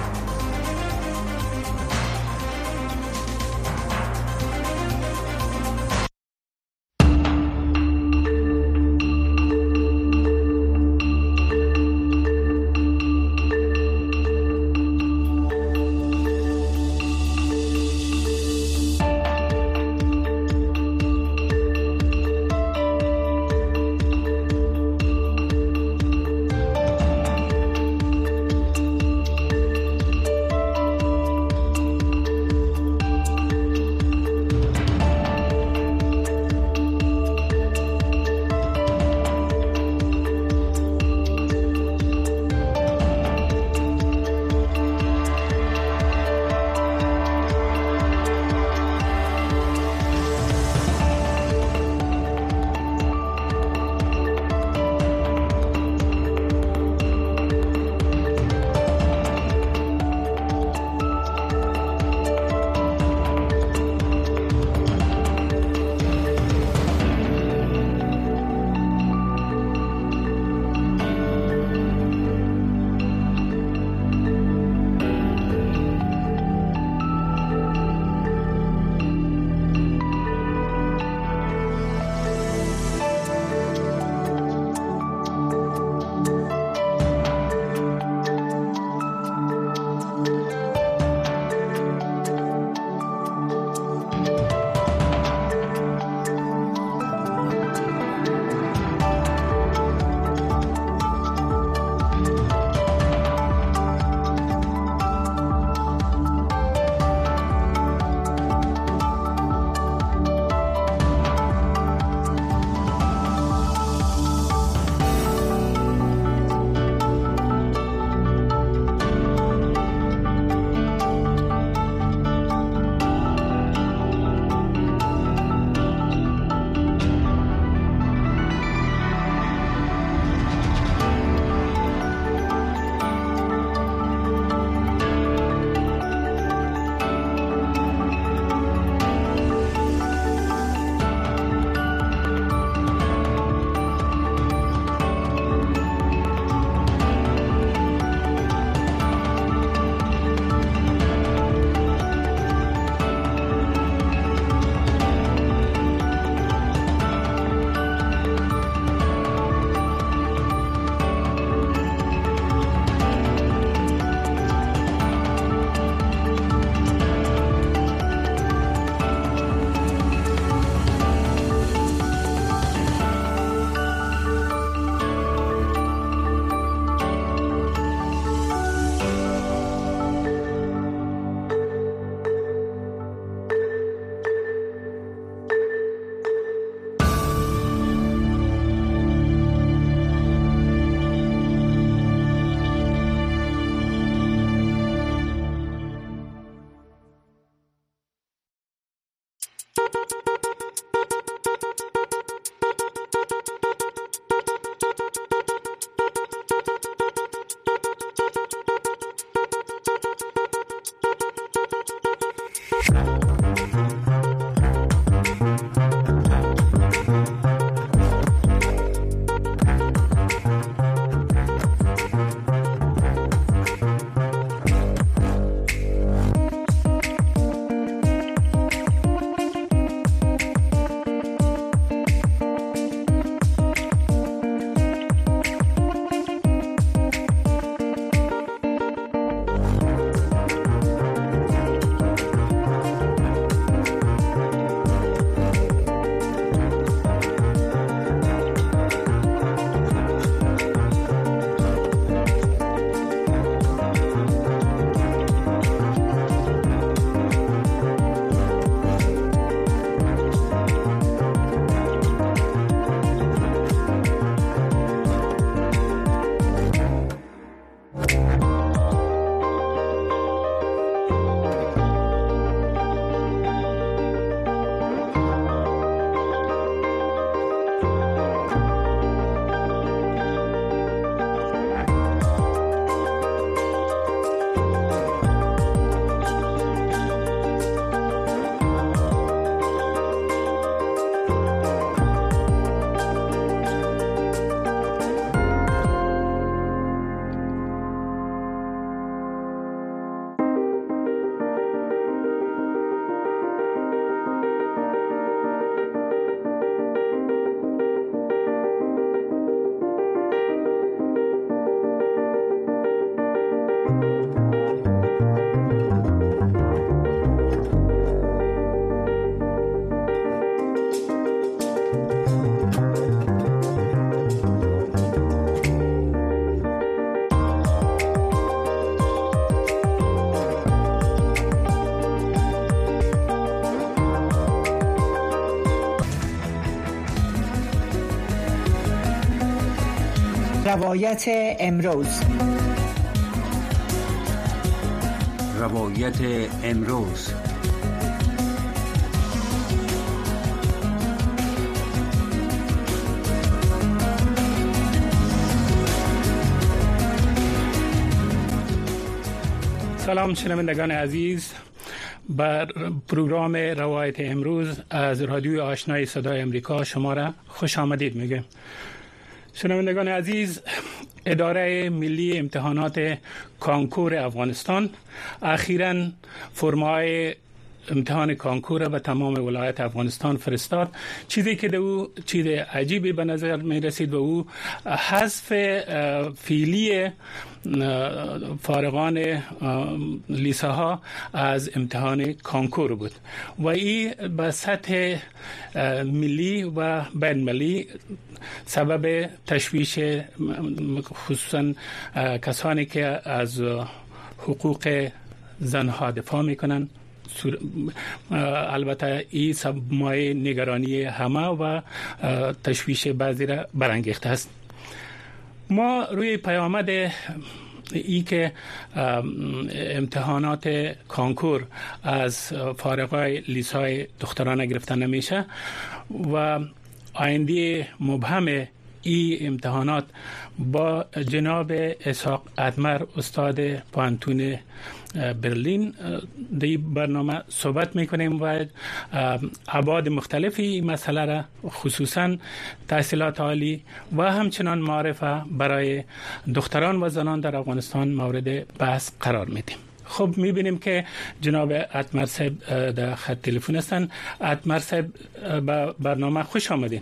روایت امروز روایت امروز سلام شنوندگان عزیز، بر پروگرام روایت امروز از رادیوی آشنای صدای امریکا شما را خوش آمدید میگم. شنوندگان عزیز، اداره ملی امتحانات کانکور افغانستان اخیراً فرمای امتحان کانکور به تمام ولایت افغانستان فرستاد. چیزی که دو چیز عجیبی به نظر می رسید و او حذف فعلی فارغان لیسه‌ها از امتحان کانکور بود و این به سطح ملی و بین ملی سبب تشویش خصوصا کسانی که از حقوق زنها دفاع میکنن. البته این مایه نگرانی همه و تشویش بعضی را برانگیخته است. ما روی پیامد ای که امتحانات کانکور از فارغای لیسای دخترانه گرفته نمیشه و آینده مبهم ای امتحانات با جناب اسحاق ادمر استاد پانتون برلین در برنامه صحبت میکنیم و ابعاد مختلفی این مسئله را خصوصا تحصیلات عالی و همچنان معرفه برای دختران و زنان در افغانستان مورد بحث قرار میدیم. خب میبینیم که جناب ادمر صاحب در خط تلفن هستن. ادمر صاحب به برنامه خوش آمدین.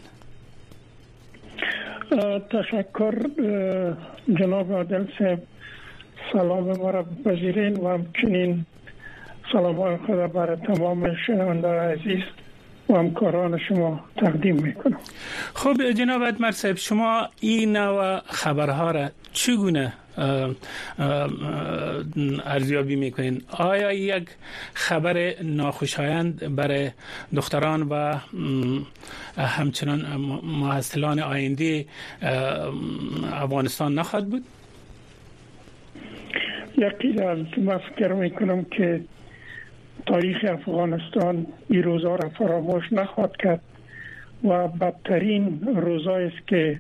تشکر جناب عادل صاحب، سلام ما را بپذیرین و همچنین سلام های خدا برای تمام شنونده عزیز و همکاران شما تقدیم میکنم. خب جناب ادمر صاحب، شما این نوع خبرها را چگونه ارزیابی میکنین؟ آیا یک خبر ناخوشایند برای دختران و همچنان محصلان آینده افغانستان نخواهد بود؟ یکی از من فکر میکنم که تاریخ افغانستان این روزا را فراموش نخواهد کرد و بدترین روزایی است که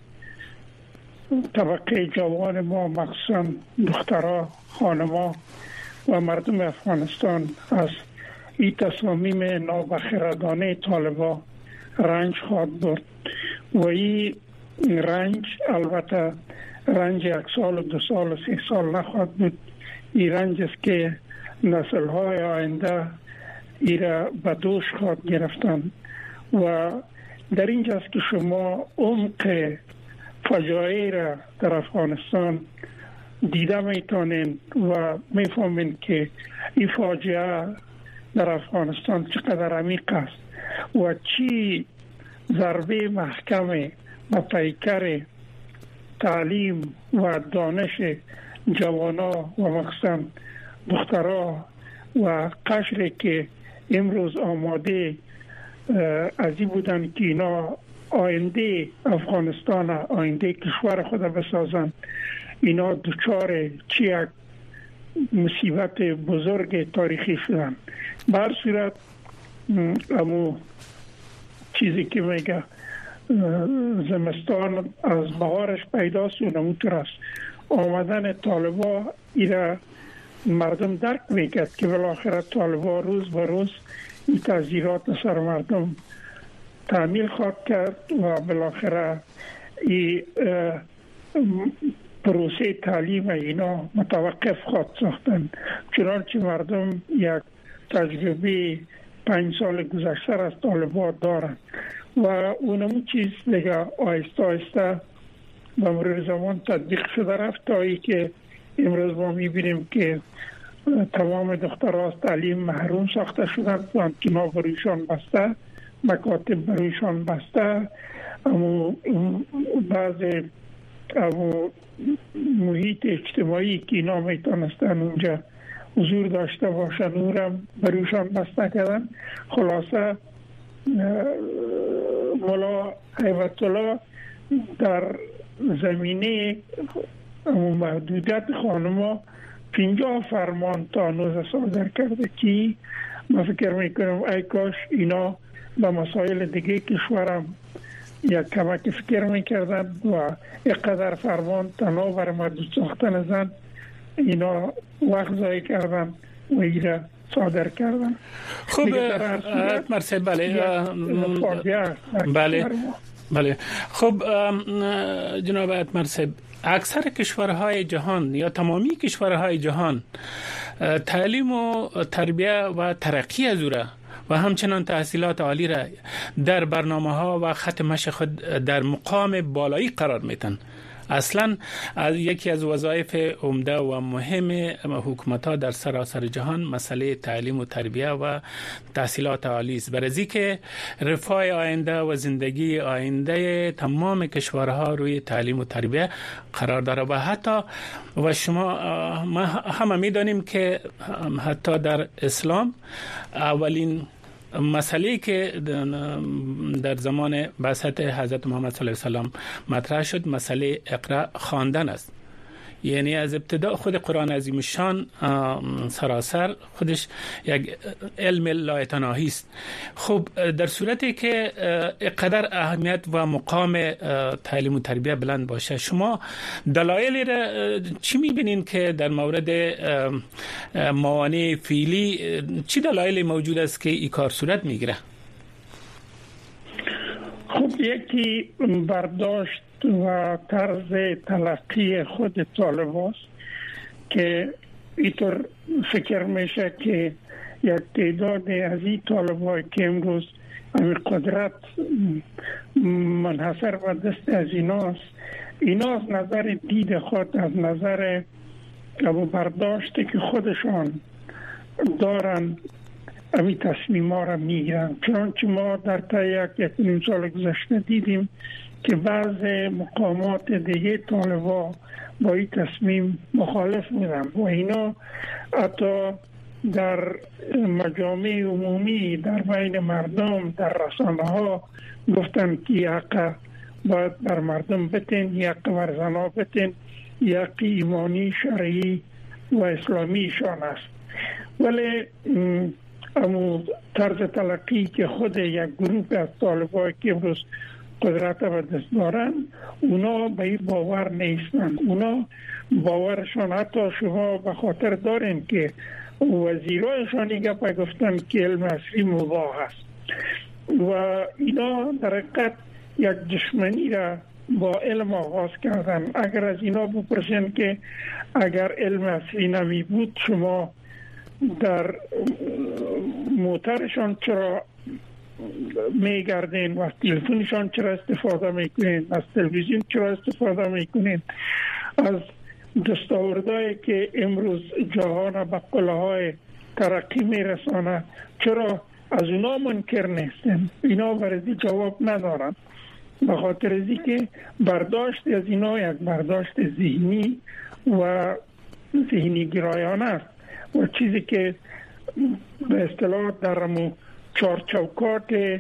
طبقه جوان ما مخصوصا دخترها، خانما و مردم افغانستان از این تصامیم نابخردانه طالبا رنج خواهد برد و این رنج البته رنج یک سال و دو سال و سه سال نخواهد بود. این رنج است که نسل های آینده ایره به دوش خواهد گرفتن و در اینجاست که شما عمق فجایع را در افغانستان دیده میتونین و میفهمین که این فاجعه در افغانستان چقدر عمیق است و چی ضربه محکمه و پیکر تعلیم و دانش جوانا و مخصوصا دخترها و قشر که امروز آماده از این بودن که اینا آینده افغانستان، آینده کشور خود بسازن، اینا دچار چی یک مصیبت بزرگ تاریخی شدن. بر صورت امو چیزی که میگه زمستان از بهارش پیداست و نموتر است. آمدن طالبا ایره مردم درک میکرد که بالاخره طالبا روز به روز این تذیرات سر مردم تعمیل خواهد کرد و بالاخره این پروسه تعلیم اینا متوقف خواهد ساختن، چنانچه مردم یک تجربه پنج سال گذشته از طالبان دارن و اونمون چیز دیگه آیسته آیسته به مرور زمان تطبیق شده رفت تا ای که امروز ما میبینیم که تمام دخترها از تعلیم محروم ساخته شدن، پانتونا برویشان بسته، مکاتب برویشان بسته، اما بعض اما محیط اجتماعی که اینا میتونستن اونجا حضور داشته باشن اونم برویشان بسته کردن. خلاصه مولا هیبت الله در زمینه محدودیت خانما پنجاه فرمان تا نوز صادر کرده که من فکر میکنم ای کاش اینا به مسائل دیگه کشورم یک کمک فکر میکردن و اقدر فرمان تنها بر محدود ساختن زن اینا وقت ضایع کردن و ایره صادر کردن. خب مرسی. بله بله بله خب جناب مرسی، اکثر کشورهای جهان یا تمامی کشورهای جهان تعلیم و تربیه و ترقی از او را و همچنان تحصیلات عالی را در برنامه ها و خط مشی خود در مقام بالایی قرار میتن. اصلا از یکی از وظایف عمده و مهم حکومت‌ها در سراسر جهان مسئله تعلیم و تربیه و تحصیلات عالی است، برای که رفاه آینده و زندگی آینده تمام کشورها روی تعلیم و تربیه قرار داره و حتی و شما ما همه می‌دانیم که حتی در اسلام اولین مسئله که در زمان بعثت حضرت محمد صلی الله علیه و سلم مطرح شد مسئله اقرا خواندن است. یعنی از ابتدا خود قرآن عظیم شان سراسر خودش یک علم لایتناهی است. خب در صورتی که قدر اهمیت و مقام تعلیم و تربیه بلند باشه، شما دلایلی را چی میبینین که در مورد موانع فعلی چی دلایلی موجود است که این کار صورت میگیره؟ خب یکی برداشت و طرز تلقی خود طالب است که اینطور فکر میشه که یک تعداد از این طالب‌های که امروز همین قدرت منحصر به دست از ایناست، اینا از نظر دید خود، از نظر برداشتی که خودشان دارن امی تصمیم ها را میگیرن. چنانچه ما در تا یک یک نیم سال گذشته دیدیم که بعض مقامات دیگه طالبا با این تصمیم مخالف بودن و اینا حتی در مجامع عمومی در بین مردم در رسانه ها گفتن که حق باید بر مردم بتین، حق بر زنا بتین، حق ایمانی شرعی و اسلامی شان است. ولی اما طرز تلقی که خود یک گروه از طالبان که امروز قدرت به دست دارن اونا به این باور نیستند. اونا باورشان حتی شما به خاطر دارین که وزیرایشان گپ گفتن که علم عصری مباح است و اینا در حقیقت یک دشمنی را با علم آغاز کردن. اگر از اینا بپرسین که اگر علم عصری نمی بود شما در موترشان چرا میگردین و تلفنشان چرا استفاده میکنین، از تلویزیون چرا استفاده میکنین، از دستاوردهایی که امروز جهان به قله‌های ترقی میرسانه چرا از اونا منکر نیستن؟ اینا برای جواب ندارن، به خاطر از که برداشت از اینا یک برداشت ذهنی و ذهنی گرایانه است و چیزی که به اصطلاح در مو چارچوکات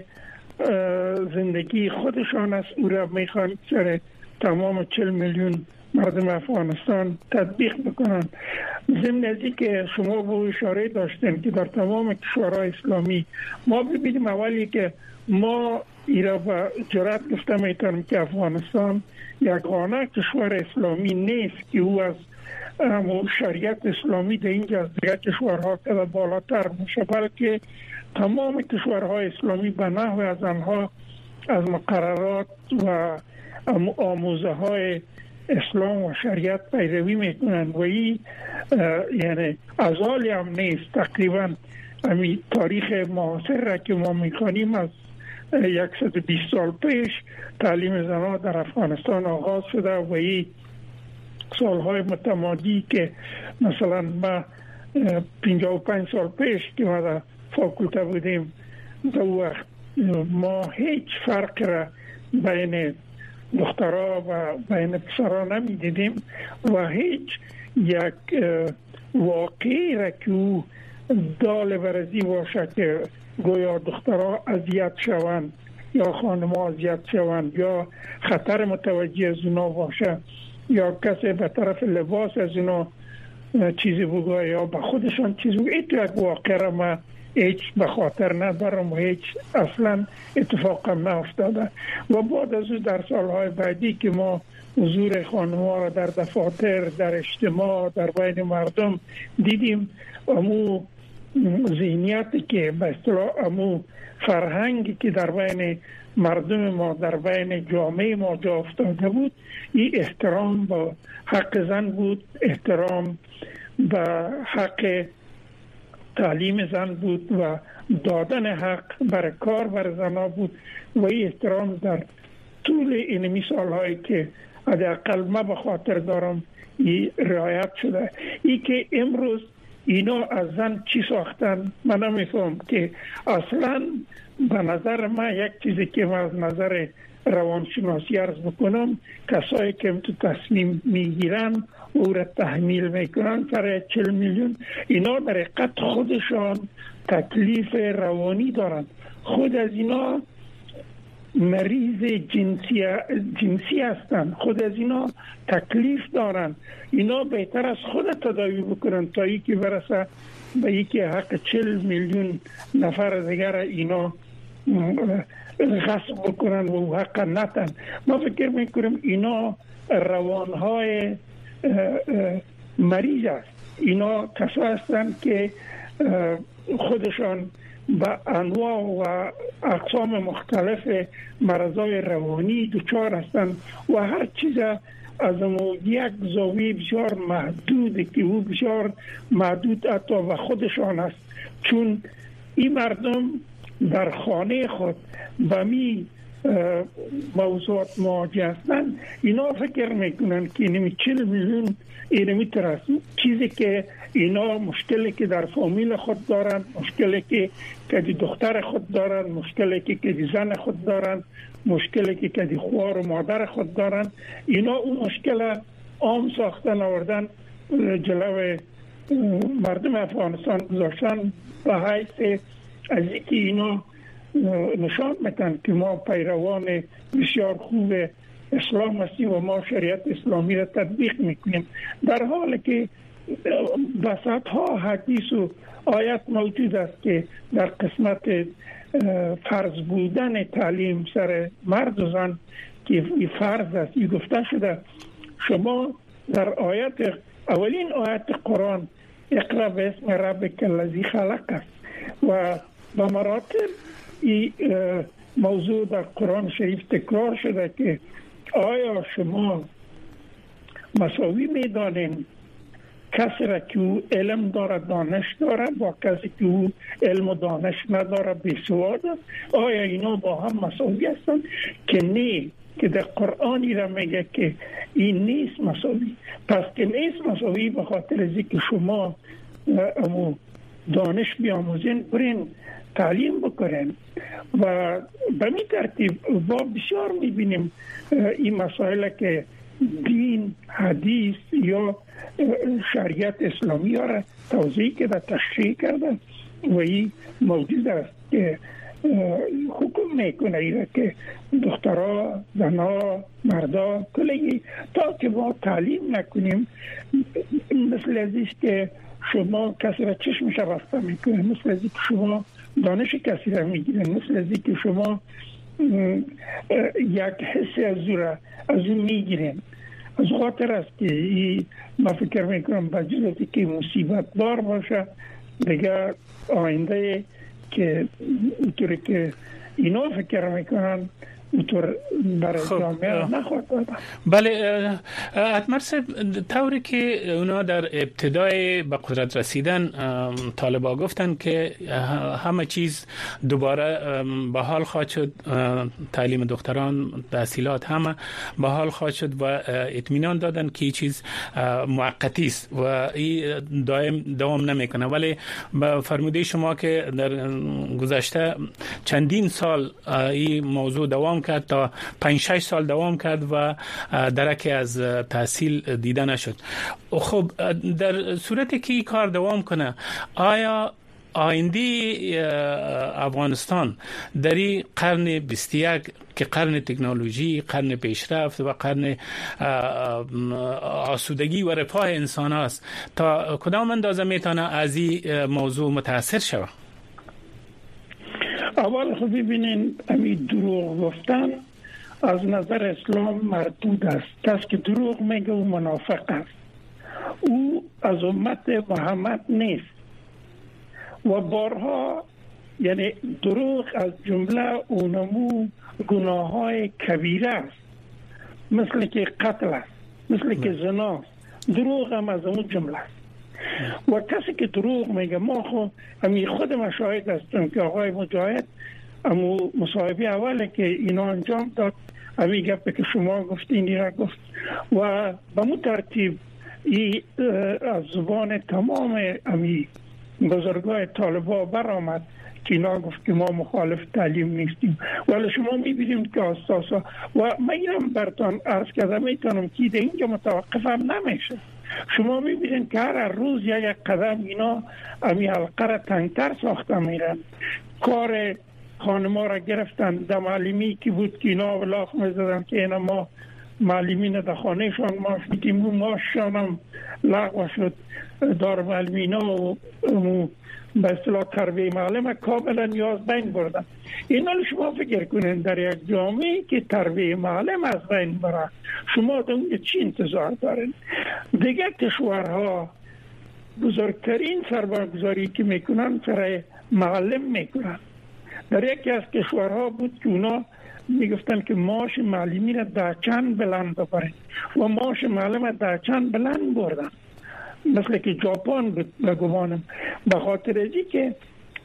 زندگی خودشان است او را میخوان سر تمام چل میلیون مردم افغانستان تطبیق بکنن. ضمن از که شما به اشاره داشتین که در تمام کشورهای اسلامی ما ببینیم اولی که ما ایرا با جرات گفته میتونم که افغانستان یگانه کشور اسلامی نیست که او از شریعت اسلامی در اینجا از دیگر کشورها که بالاتر میشه، بلکه تمام کشورهای اسلامی به نحو از آنها از مقررات و آموزه های اسلام و شریعت پیروی میکنن و این یعنی ازالی هم نیست. تقریبا امی تاریخ معاصر را که ما میخوانیم از صد و بیست سال پیش تعلیم زنان در افغانستان آغاز شده و این سالهای متمادی که مثلا ما پنجاه و پنج سال پیش که ما در فاکولته بودیم در وقت ما هیچ فرق را بین دخترها و بین پسرها نمی دیدیم و هیچ یک واقعی را که او دال برزی باشه که گویا دخترها اذیت شوند یا خانم‌ها اذیت شوند یا خطر متوجه از اونا باشه یا کسی به طرف لباس از اونا چیزی بگوه یا به خودشان چیزی بگوه. این یک واقع را ما هیچ به خاطر ندارم و هیچ اصلا اتفاق هم نافتاده و بعد از او در سالهای بعدی که ما حضور خانم‌ها را در دفاتر، در اجتماع، در بین مردم دیدیم، امو ذهنیتی که به اصطلاح امو فرهنگی که در بین مردم ما در بین جامعه ما جا افتاده بود، این احترام به حق زن بود، احترام به حق تعلیم زن بود و دادن حق برای کار بر زنها بود و این احترام در طول اینمی سالهایی که حداقل ما به خاطر دارم این رعایت شده. این که امروز اینا از زن چی ساختن من نمیفهم که اصلا به نظر من یک چیزی که من از نظر روانشناسی عرض بکنم، کسایی که تو تصمیم میگیرن او را تحمیل میکنن برای چل میلیون، اینا در حقیقت خودشان تکلیف روانی دارن، خود از اینا مریض جنسی جنسی هستن، خود از اینا تکلیف دارن، اینا بهتر از خود تداوی بکنن تا ای که برسه به ای که حق چل میلیون نفر دیگر اینا غصب بکنن و حق نتن. ما فکر میکنیم اینا روانهای مریض است، اینا کسا هستن که خودشان با انواع و اقسام مختلف مرضای روانی دچار هستند و هر چیز از یک زاویه بسیار محدود که او بسیار محدود حتی و خودشان است، چون این مردم در خانه خود با می موضوعات مواجه هستند، اینا فکر میکنن که اینمی چل میلیون اینمی ترست چیزی که اینا مشکلی که در فامیل خود دارن، مشکلی که کدی دختر خود دارن، مشکلی که کدی زن خود دارن، مشکلی که کدی خوار و مادر خود دارن، اینا اون مشکل عام ساختن آوردن جلوی مردم افغانستان گذاشتن به حیث از اینکه اینا نشان میدن که ما پیروان بسیار خوب اسلام هستیم و ما شریعت اسلامی را تطبیق میکنیم، در حالی که بساط ها حدیث و آیت موجود است که در قسمت فرض بودن تعلیم سر مرد و زن که فرض است ای گفته شده شما در آیت اولین آیت قرآن اقرأ باسم ربک الذی خلق است و به مراتب این موضوع در قرآن شریف تکرار شده که آیا شما مساوی میدانین کسی را که او علم داره دانش داره با کسی که او علم و دانش نداره بیسواد است؟ آیا اینا با هم مساوی هستند که نه، که در قرآنی را میگه که این نیست مساوی. پس که نیست مساوی به خاطر از اینکه شما امو دانش بیاموزین برین تعلیم بکنین و به می ترتیب با بسیار میبینیم این مسائل که دین، حدیث یا شریعت اسلامی را توضیح کرده، تشریح کرده و این موجود است که حکم میکنه ایره که دخترها، زنها، مردا کلی تا که ما تعلیم نکنیم مثل ازیش که شما کسی را چشمش بسته میکنه، مثل ازی که شما دانش کسی را میگیرن، مثل ازی که شما یک حسی از او را از اون میگیرن. از خاطر است که این ما فکر میکنم بجزتی که مصیبت دار باشه دیگه آینده که اونطوری که اینا فکر میکنن اونطور برای جامعه نخواهد دادن. بله اتمرس طوری که اونا در ابتدای به قدرت رسیدن طالبا گفتن که همه چیز دوباره به حال خواهد شد، تعلیم دختران، تحصیلات همه به حال خواهد شد و اطمینان دادن که این چیز موقتی است و این دائم دوام نمیکنه. ولی با فرموده شما که در گذشته چندین سال این موضوع دوام کرد، تا پنج شش سال دوام کرد و درکی از تحصیل دیده نشد. خب در صورتی که این کار دوام کنه آیا آینده افغانستان در این قرن بیست و یک که قرن تکنولوژی، قرن پیشرفت و قرن آسودگی و رفاه انسان است تا کدام اندازه میتونه از این موضوع متاثر شود؟ اول خب ببینین امی دروغ گفتن از نظر اسلام مردود است. کسی که دروغ میگه او منافق است، او از امت محمد نیست و بارها یعنی دروغ از جمله اونمو گناه های کبیره است، مثل که قتل است، مثل که زنا است. دروغ هم از اون جمله است و کسی که دروغ میگه ما خود امی خود مشاهد هستم که آقای مجاهد امو مصاحبه اوله که اینا انجام داد امی گفت که شما گفتین اینا گفت و به مو ترتیب ای از زبان تمام امی بزرگای طالبا برآمد که اینا گفت که ما مخالف تعلیم نیستیم. ولی شما میبینیم که اساسا و من اینم برتان عرض کردم میتونم که ده اینجا متوقف هم نمیشه. شما میبینید که هر روز یا یک قدم اینا امی حلقه را تنگتر ساخته میرن. کار خانما را گرفتن در معلمی که بود که اینا ولاخ میزدن که اینا ما معلمین در خانه شان ما شدیم و ما شانم لغو شد. دار معلمین ها و به اصطلاح تربیه معلم کاملا نیاز بین بردن. اینا شما فکر کنین در یک جامعه که تربیه معلم از بین بره شما در اونجا چی انتظار دارین؟ دیگه کشورها بزرگترین سرمایه‌گذاری که میکنن سر معلم میکنن. در یکی از کشورها بود که اونا میگفتن که معاش معلمین را در چند بلند ببرین و معاش معلم در چند بلند بردن، مثل که ژاپن بود بگوانم. به خاطر ازی که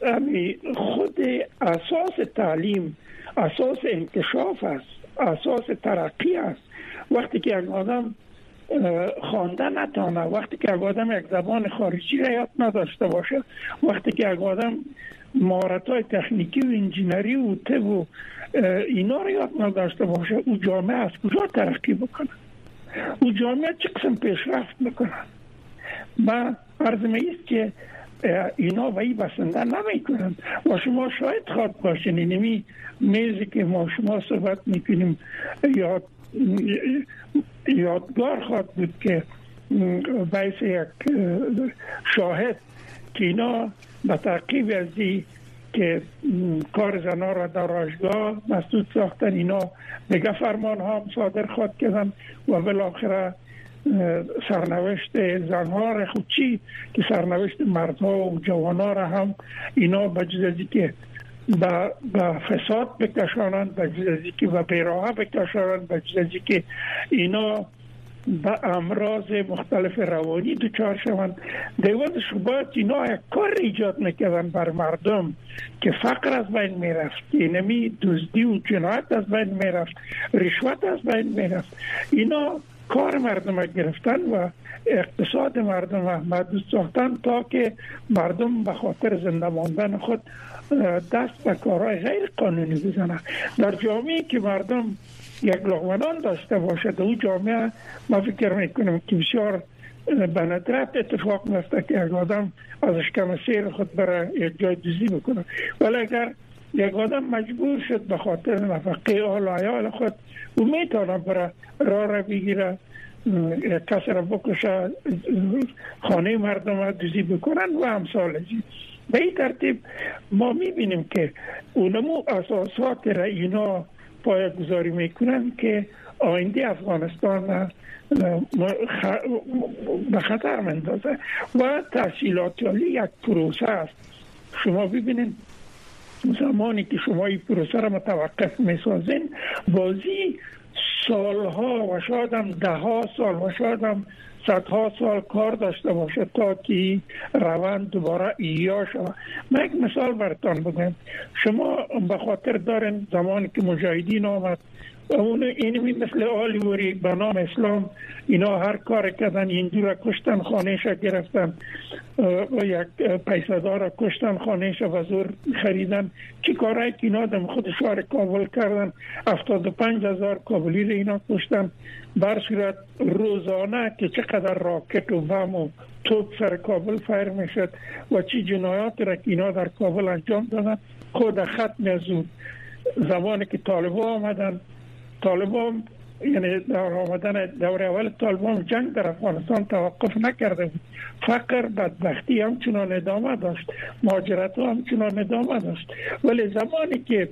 خود اساس تعلیم اساس انکشاف است، اساس ترقی است. وقتی که یک آدم خواندن نتانه، وقتی که یک آدم یک زبان خارجی را یاد نداشته باشه، وقتی که یک آدم مهارت‌های تکنیکی و انجینری و طب و اینا را یاد نداشته باشه، او جامعه از کجا ترقی بکنه؟ او جامعه چه قسم پیشرفت بکنه؟ ما عرض میست که اینا وی بسنده نمی کنن و شما شاید خواد باشین. اینمی میزی که ما شما صحبت میکنیم یاد یادگار خواد بود که باعث یک شاهد که اینا به تعقیب ازی که کار زنها را در رایجگاه مسدود ساختن، اینا دیگه فرمان ها هم صادر خواهد کردن و بالاخره سرنوشت زنها را خود چی که سرنوشت مردها و جوانها را هم اینا بجز ازی که به فساد بکشانند، بجز ازی که به بیراهه بکشانند، بجز ازی که اینا به امراض مختلف روانی دچار شوند، دیوازش باید اینا یک کار ایجاد میکردن بر مردم که فقر از بین میرفت، که نمی دزدی و جنایت از بین میرفت، رشوت از بین میرفت. اینا کار مردم گرفتن و اقتصاد مردم محدود ساختن تا که مردم به خاطر زنده ماندن خود دست به کارهای غیر قانونی بزنن. در جامعه که مردم یک لغمنان داشته باشد، او جامعه ما فکر میکنم که بسیار به ندرت اتفاق میفته که یک آدم از اشکم سیر خود برای یک جای دزدی بکنه، ولی اگر یک آدم مجبور شد به خاطر نفقه آل و عیال خود او میتونه برای راه را بگیره، کس را بکشه، خانه مردم را دزدی بکنن و امثال ازی. به این ترتیب ما میبینیم که اونمو اساسات را اینا پایه گذاری میکنن که آینده افغانستان به خطر مندازه و تحصیلات عالی یک پروسه است. شما ببینید زمانی که شما این پروسه را متوقف میسازین، بازی سالها و شاید هم ده ها سال و شاید هم صدها سال کار داشته باشه تا که روند دوباره ایجاد شود. من یک مثال براتون بگم. شما به خاطر دارین زمانی که مجاهدین آمد، اون اینمی مثل آلیوری به نام اسلام اینا هر کار کردن، اینجور کشتن، خانهش گرفتن و یک پیسدار کشتن، خانهش و زور خریدن. چی کارهایی که اینا دم خود شهر کابل کردن، هفتاد و پنج هزار کابلی رو اینا کشتن. بر صورت روزانه که چقدر راکت و بم و توپ سر کابل فایر میشد و چی جنایات را که اینا در کابل انجام دادن. خود ختم از اون زمانی که طالبان آمدن، طالبان یعنی در آمدن دور اول طالبان جنگ در افغانستان توقف نکرده بود. فقر، بدبختی همچنان ادامه داشت، مهاجرت همچنان ادامه داشت. ولی زمانی که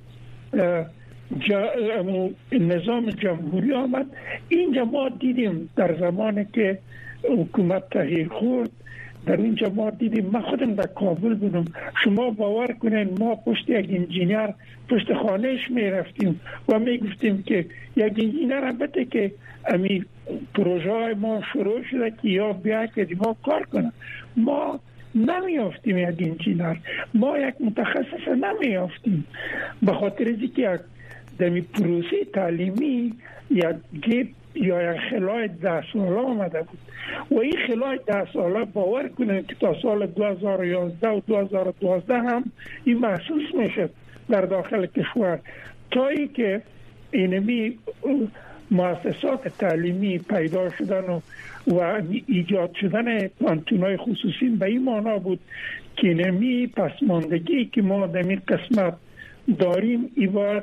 جا نظام جمهوری آمد، اینجا ما دیدیم در زمانی که حکومت تغییر خورد، در اینجا ما دیدیم، من خودم در کابل بودم، شما باور کنین ما پشت یک انجینیر پشت خانهش می رفتیم و می گفتیم که یک انجینیر البته که امی پروژه های ما شروع شده که یا بیا که ما کار کنم، ما نمی افتیم یک انجینیر، ما یک متخصص نمی افتیم به خاطر از اینکه دمی پروسه تعلیمی یک گپ یا یک خلای ده ساله آمده بود و این خلای ده ساله باور کنید که تا سال دو هزار و یازده و دو هزار و دوازده هم این محسوس میشد در داخل کشور، تا ای که اینمی مؤسسات تعلیمی پیدا شدن و, و ایجاد شدن پانتونای خصوصی به این معنا بود که اینمی پسماندگی که ما در این قسمت داریم ای باید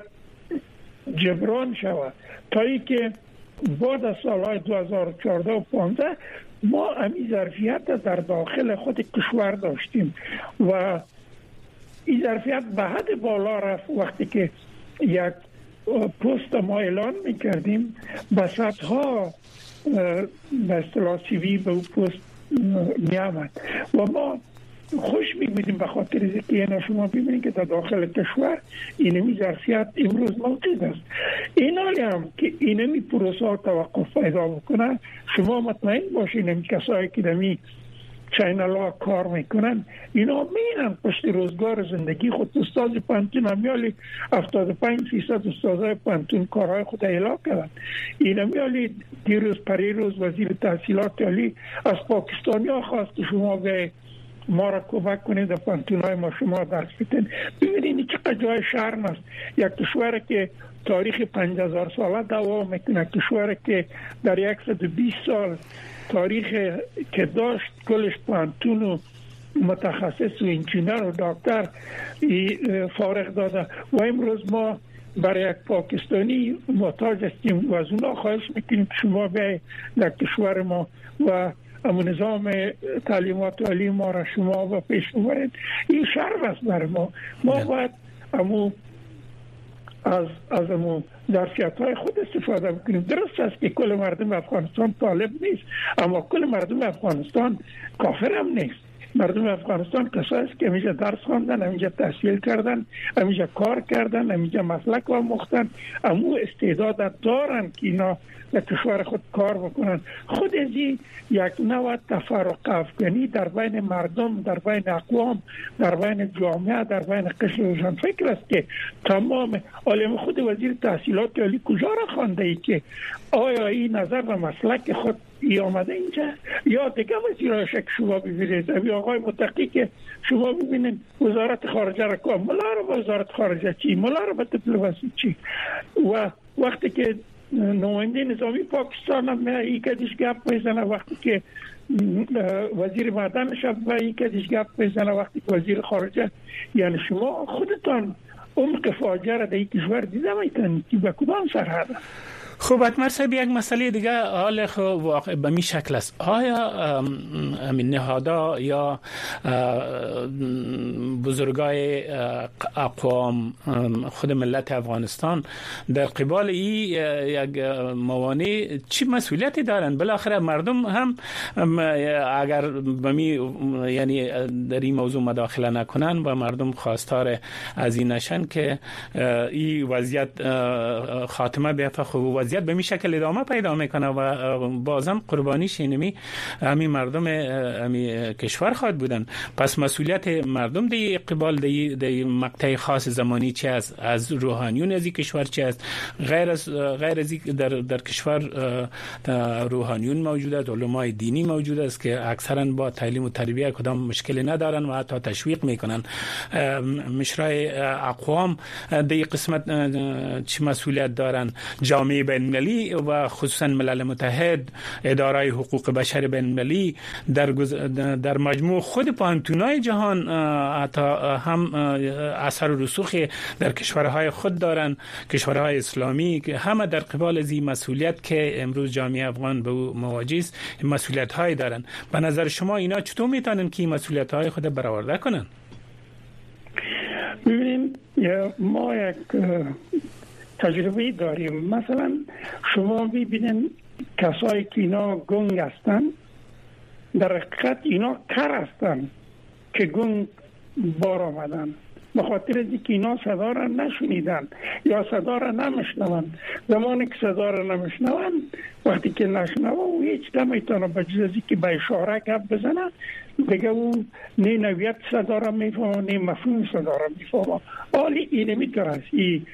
جبران شود، تا ای که بعد از سالهای دو هزار و چهارده و پانزده ما امی ظرفیت در داخل خود کشور داشتیم و این ظرفیت به حد بالا رفت. وقتی که یک پست ما اعلان میکردیم به صدها به اصطلاح سیوی به اون پست میامد و ما خوش میبینیم به خاطر اینکه اینا شما ببینید که در داخل کشور اینمی ظرفیت امروز موجود است. این حالی هم که اینمی پروسه ها توقف پیدا بکنه، شما مطمئن باشین این کسایی که دمی چینل ها کار میکنن اینا میرن پشت روزگار زندگی خود. استاد پانتون همیالی هفتاد و پنج فیصد استادای پانتون کارهای خود اعلام کردن. این همیالی دیروز پریروز وزیر تحصیلات عالی از پاکستانی ها خواست که شما به ما را کمک کنید در پانتونای ما شما درس بدین. ببینید چقدر جای شرم است، یک کشور که تاریخ پنج هزار ساله دوام میکنه، کشور که در صد و بیست سال تاریخ که داشت کلش پانتون و متخصص و انجینر و دکتر فارغ داده و امروز ما برای یک پاکستانی محتاج هستیم و از اونا خواهش میکنیم شما به در کشور ما و امون نظام تعلیمات عالی ما را شما و پیش میبرید. این شرف است بر ما. ما باید امو از از امو ظرفیت های خود استفاده بکنیم. درست است که کل مردم افغانستان طالب نیست، اما کل مردم افغانستان کافر هم نیست. مردم افغانستان کسایی است که همیشه درس خواندن، همیشه تحصیل کردن، همیشه کار کردن، همیشه مسلک آموختن، اما استعداد دارن که اینا در کشور خود کار بکنن. خود از این یک نوع تفرق افغانی در بین مردم، در بین اقوام، در بین جامعه، در بین قشر روشن فکر است که تمام عالم خود وزیر تحصیلات عالی کجا را خوانده ای که آیا این نظر و مسلک خود ای آمده اینجا یا دیگه وزیرهای شک شما ببینید. ابی آقای متقی که شما ببینید وزارت خارجه را که ملا را وزارت خارجه چی، ملا را به دیپلماسی چی، و وقتی که نماینده نظامی پاکستان هم ای کدیش گپ میزنه، وقتی که وزیر معدن شب و ای کدیش گپ میزنه، وقتی که وزیر خارجه، یعنی شما خودتان عمق فاجعه را در این کشور دیده میتونید که به کدام سرحد. خب اتمر صاحب، یک مسئله دیگه حال واقع به می شکل است. آیا همین نهادا یا بزرگای اقوام خود ملت افغانستان در قبال این یک موانع چی مسئولیتی دارند؟ بالاخره مردم هم اگر بمی یعنی در این موضوع مداخله نکنن و مردم خواستار از این نشن که این وضعیت خاتمه بیفته، خب وضعیت به می شکل ادامه پیدا میکنه و بازم قربانیش اینمی همین مردم همین کشور خواهد بودن. پس مسئولیت مردم دی اقبال دی, دی مقطع خاص زمانی چه از از روحانیون از این کشور چه از غیر از غیر از در در کشور روحانیون موجود است، علمای دینی موجود است که اکثرا با تعلیم و تربیت کدام مشکلی ندارن و حتی تشویق میکنن. مشرای اقوام دی قسمت چه مسئولیت دارن؟ جامعه بین المللی و خصوصا ملل متحد، اداره حقوق بشر بین المللی، در در مجموع خود پانتونای جهان حتی هم اثر و رسوخ در کشورهای خود دارن، کشورهای اسلامی که همه در قبال از این مسئولیت که امروز جامعه افغان به او مواجه است مسئولیت های دارن. به نظر شما اینا چطور میتونن که این مسئولیت های خود برآورده کنن؟ ببینید ما یک تجربه داریم. مثلا شما ببینید کسایی که اینا گنگ هستن در حقیقت اینا کر هستن که گنگ بار آمدن، به خاطر اینکه اینا صدا را نشنیدن یا صدا را نمیشنون. زمانی که صدا را نمیشنون، وقتی که نشنون و هیچ نمیتونه به جز از اینکه به اشاره گپ بزنه، دیگه اون نه نویت صدا را میفهمه نه مفهوم صدا را میفهمه. حالی اینه میتونه ای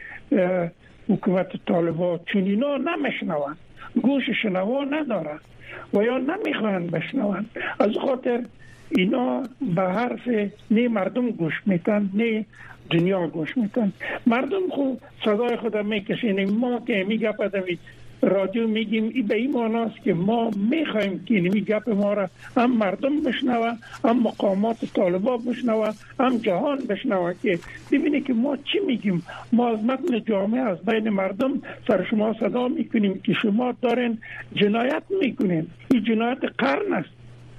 حکومت طالبان چون اینا نمیشنون، گوش شنوا نداره و یا نمیخوان بشنون، از خاطر اینا به حرف نه مردم گوش میتن نه دنیا گوش میتن. مردم خود صدای خود میکشین. ما که میگه پدوی رادیو میگیم ای به این معناست که ما میخوایم که اینمی گپ ما را هم مردم بشنوه، هم مقامات طالبان بشنوه، هم جهان بشنوه که ببینه که ما چی میگیم. ما از متن جامعه از بین مردم سر شما صدا میکنیم که شما دارین جنایت میکنین، این جنایت قرن است.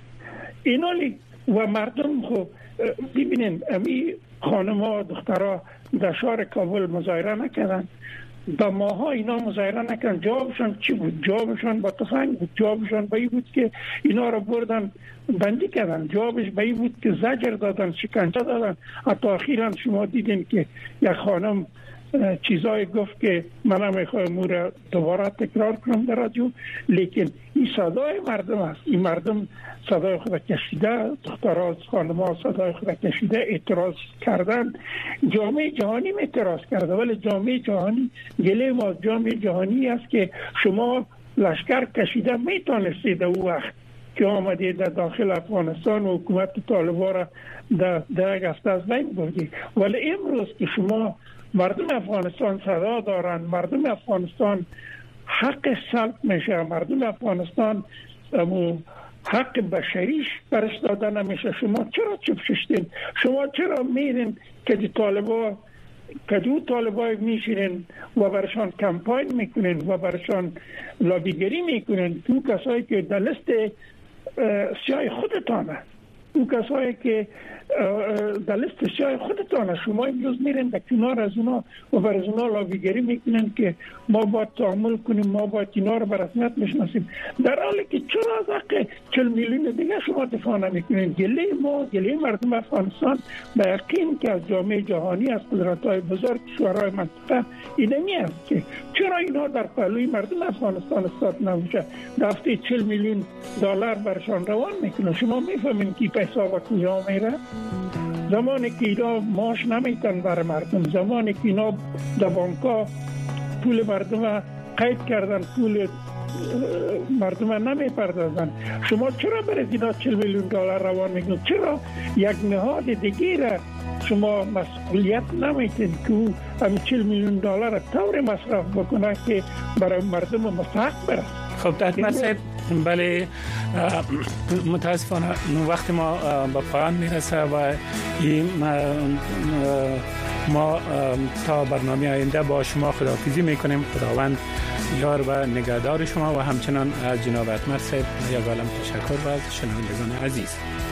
اینالی و مردم خو ببینین امی خانم ها دخترها در شهر کابل مظاهره نکردن، با ماها اینا مظاهره نکردن. جوابشان چی بود؟ جوابشان با تفنگ بود. جوابشان به این بود که اینا رو بردن بندی کردن. جوابش به این بود که زجر دادن، شکنجه دادن. حتی اخیراً شما دیدین که یک خانم چیزای گفت که من نمیخوایم او را دوباره تکرار کنم در رادیو، لیکن این صدای مردم است. این مردم صدای خود کشیده، دخترها خانم‌ها صدای خود کشیده، اعتراض کردن. جامعه جهانی اعتراض کرده، ولی جامعه جهانی گله ما جامعه جهانی است که شما لشکر کشیده میتونستید او وقت که آمدید در داخل افغانستان و حکومت طالبان را در در هفته از بین بردید. ولی امروز که شما مردم افغانستان صدا دارن، مردم افغانستان حق سلب میشه، مردم افغانستان حق بشریش برش داده نمیشه، شما چرا چوب ششتین؟ شما چرا میرین که دی طالبا که دو طالبای میشینن و برشان کمپاین میکنن و برشان لابیگری میکنن؟ تو کسایی که در لیست سیاه خودتانه، اون کسایی که در لیست سیاه خودتانه. شما امروز میرین در کنار از اونا و بر از اونا لاویگری میکنن که ما باید تعامل کنیم، ما باید اینا رو به رسمیت میشناسیم، در حالی که چرا از حق چهل میلیون دیگه شما دفاع نمیکنین؟ گله ما، گله مردم افغانستان به یقین که از جامعه جهانی، از قدرت‌های بزرگ شورای منطقه اینمی است که چرا اینا در پهلوی مردم افغانستان استاد نمیشه؟ دفعه چهل میلیون دلار برشان روان میکنن. شما میفهمین که پیسا و کجا میره؟ زمانی که اینا معاش نمیتن برای مردم، زمانی که اینا در بانک‌ها پول مردم قید کردن، پول مردم نمیپردازن، شما چرا برای اینا چهل میلیون دلار روان میکنید؟ چرا یک نهاد دیگه را شما مسئولیت نمیتین که او هم چهل میلیون دلار طور مصرف بکنه که برای مردم مستحق برسه؟ خب تحت مرسید، بله متاسفانه وقت ما به پایان میرسه و این ما تا برنامه آینده با شما خداحافظی میکنیم. خداوند یار و نگهدار شما و همچنان از جناب اتمر صاحب یک عالم تشکر و از شنوندگان عزیز.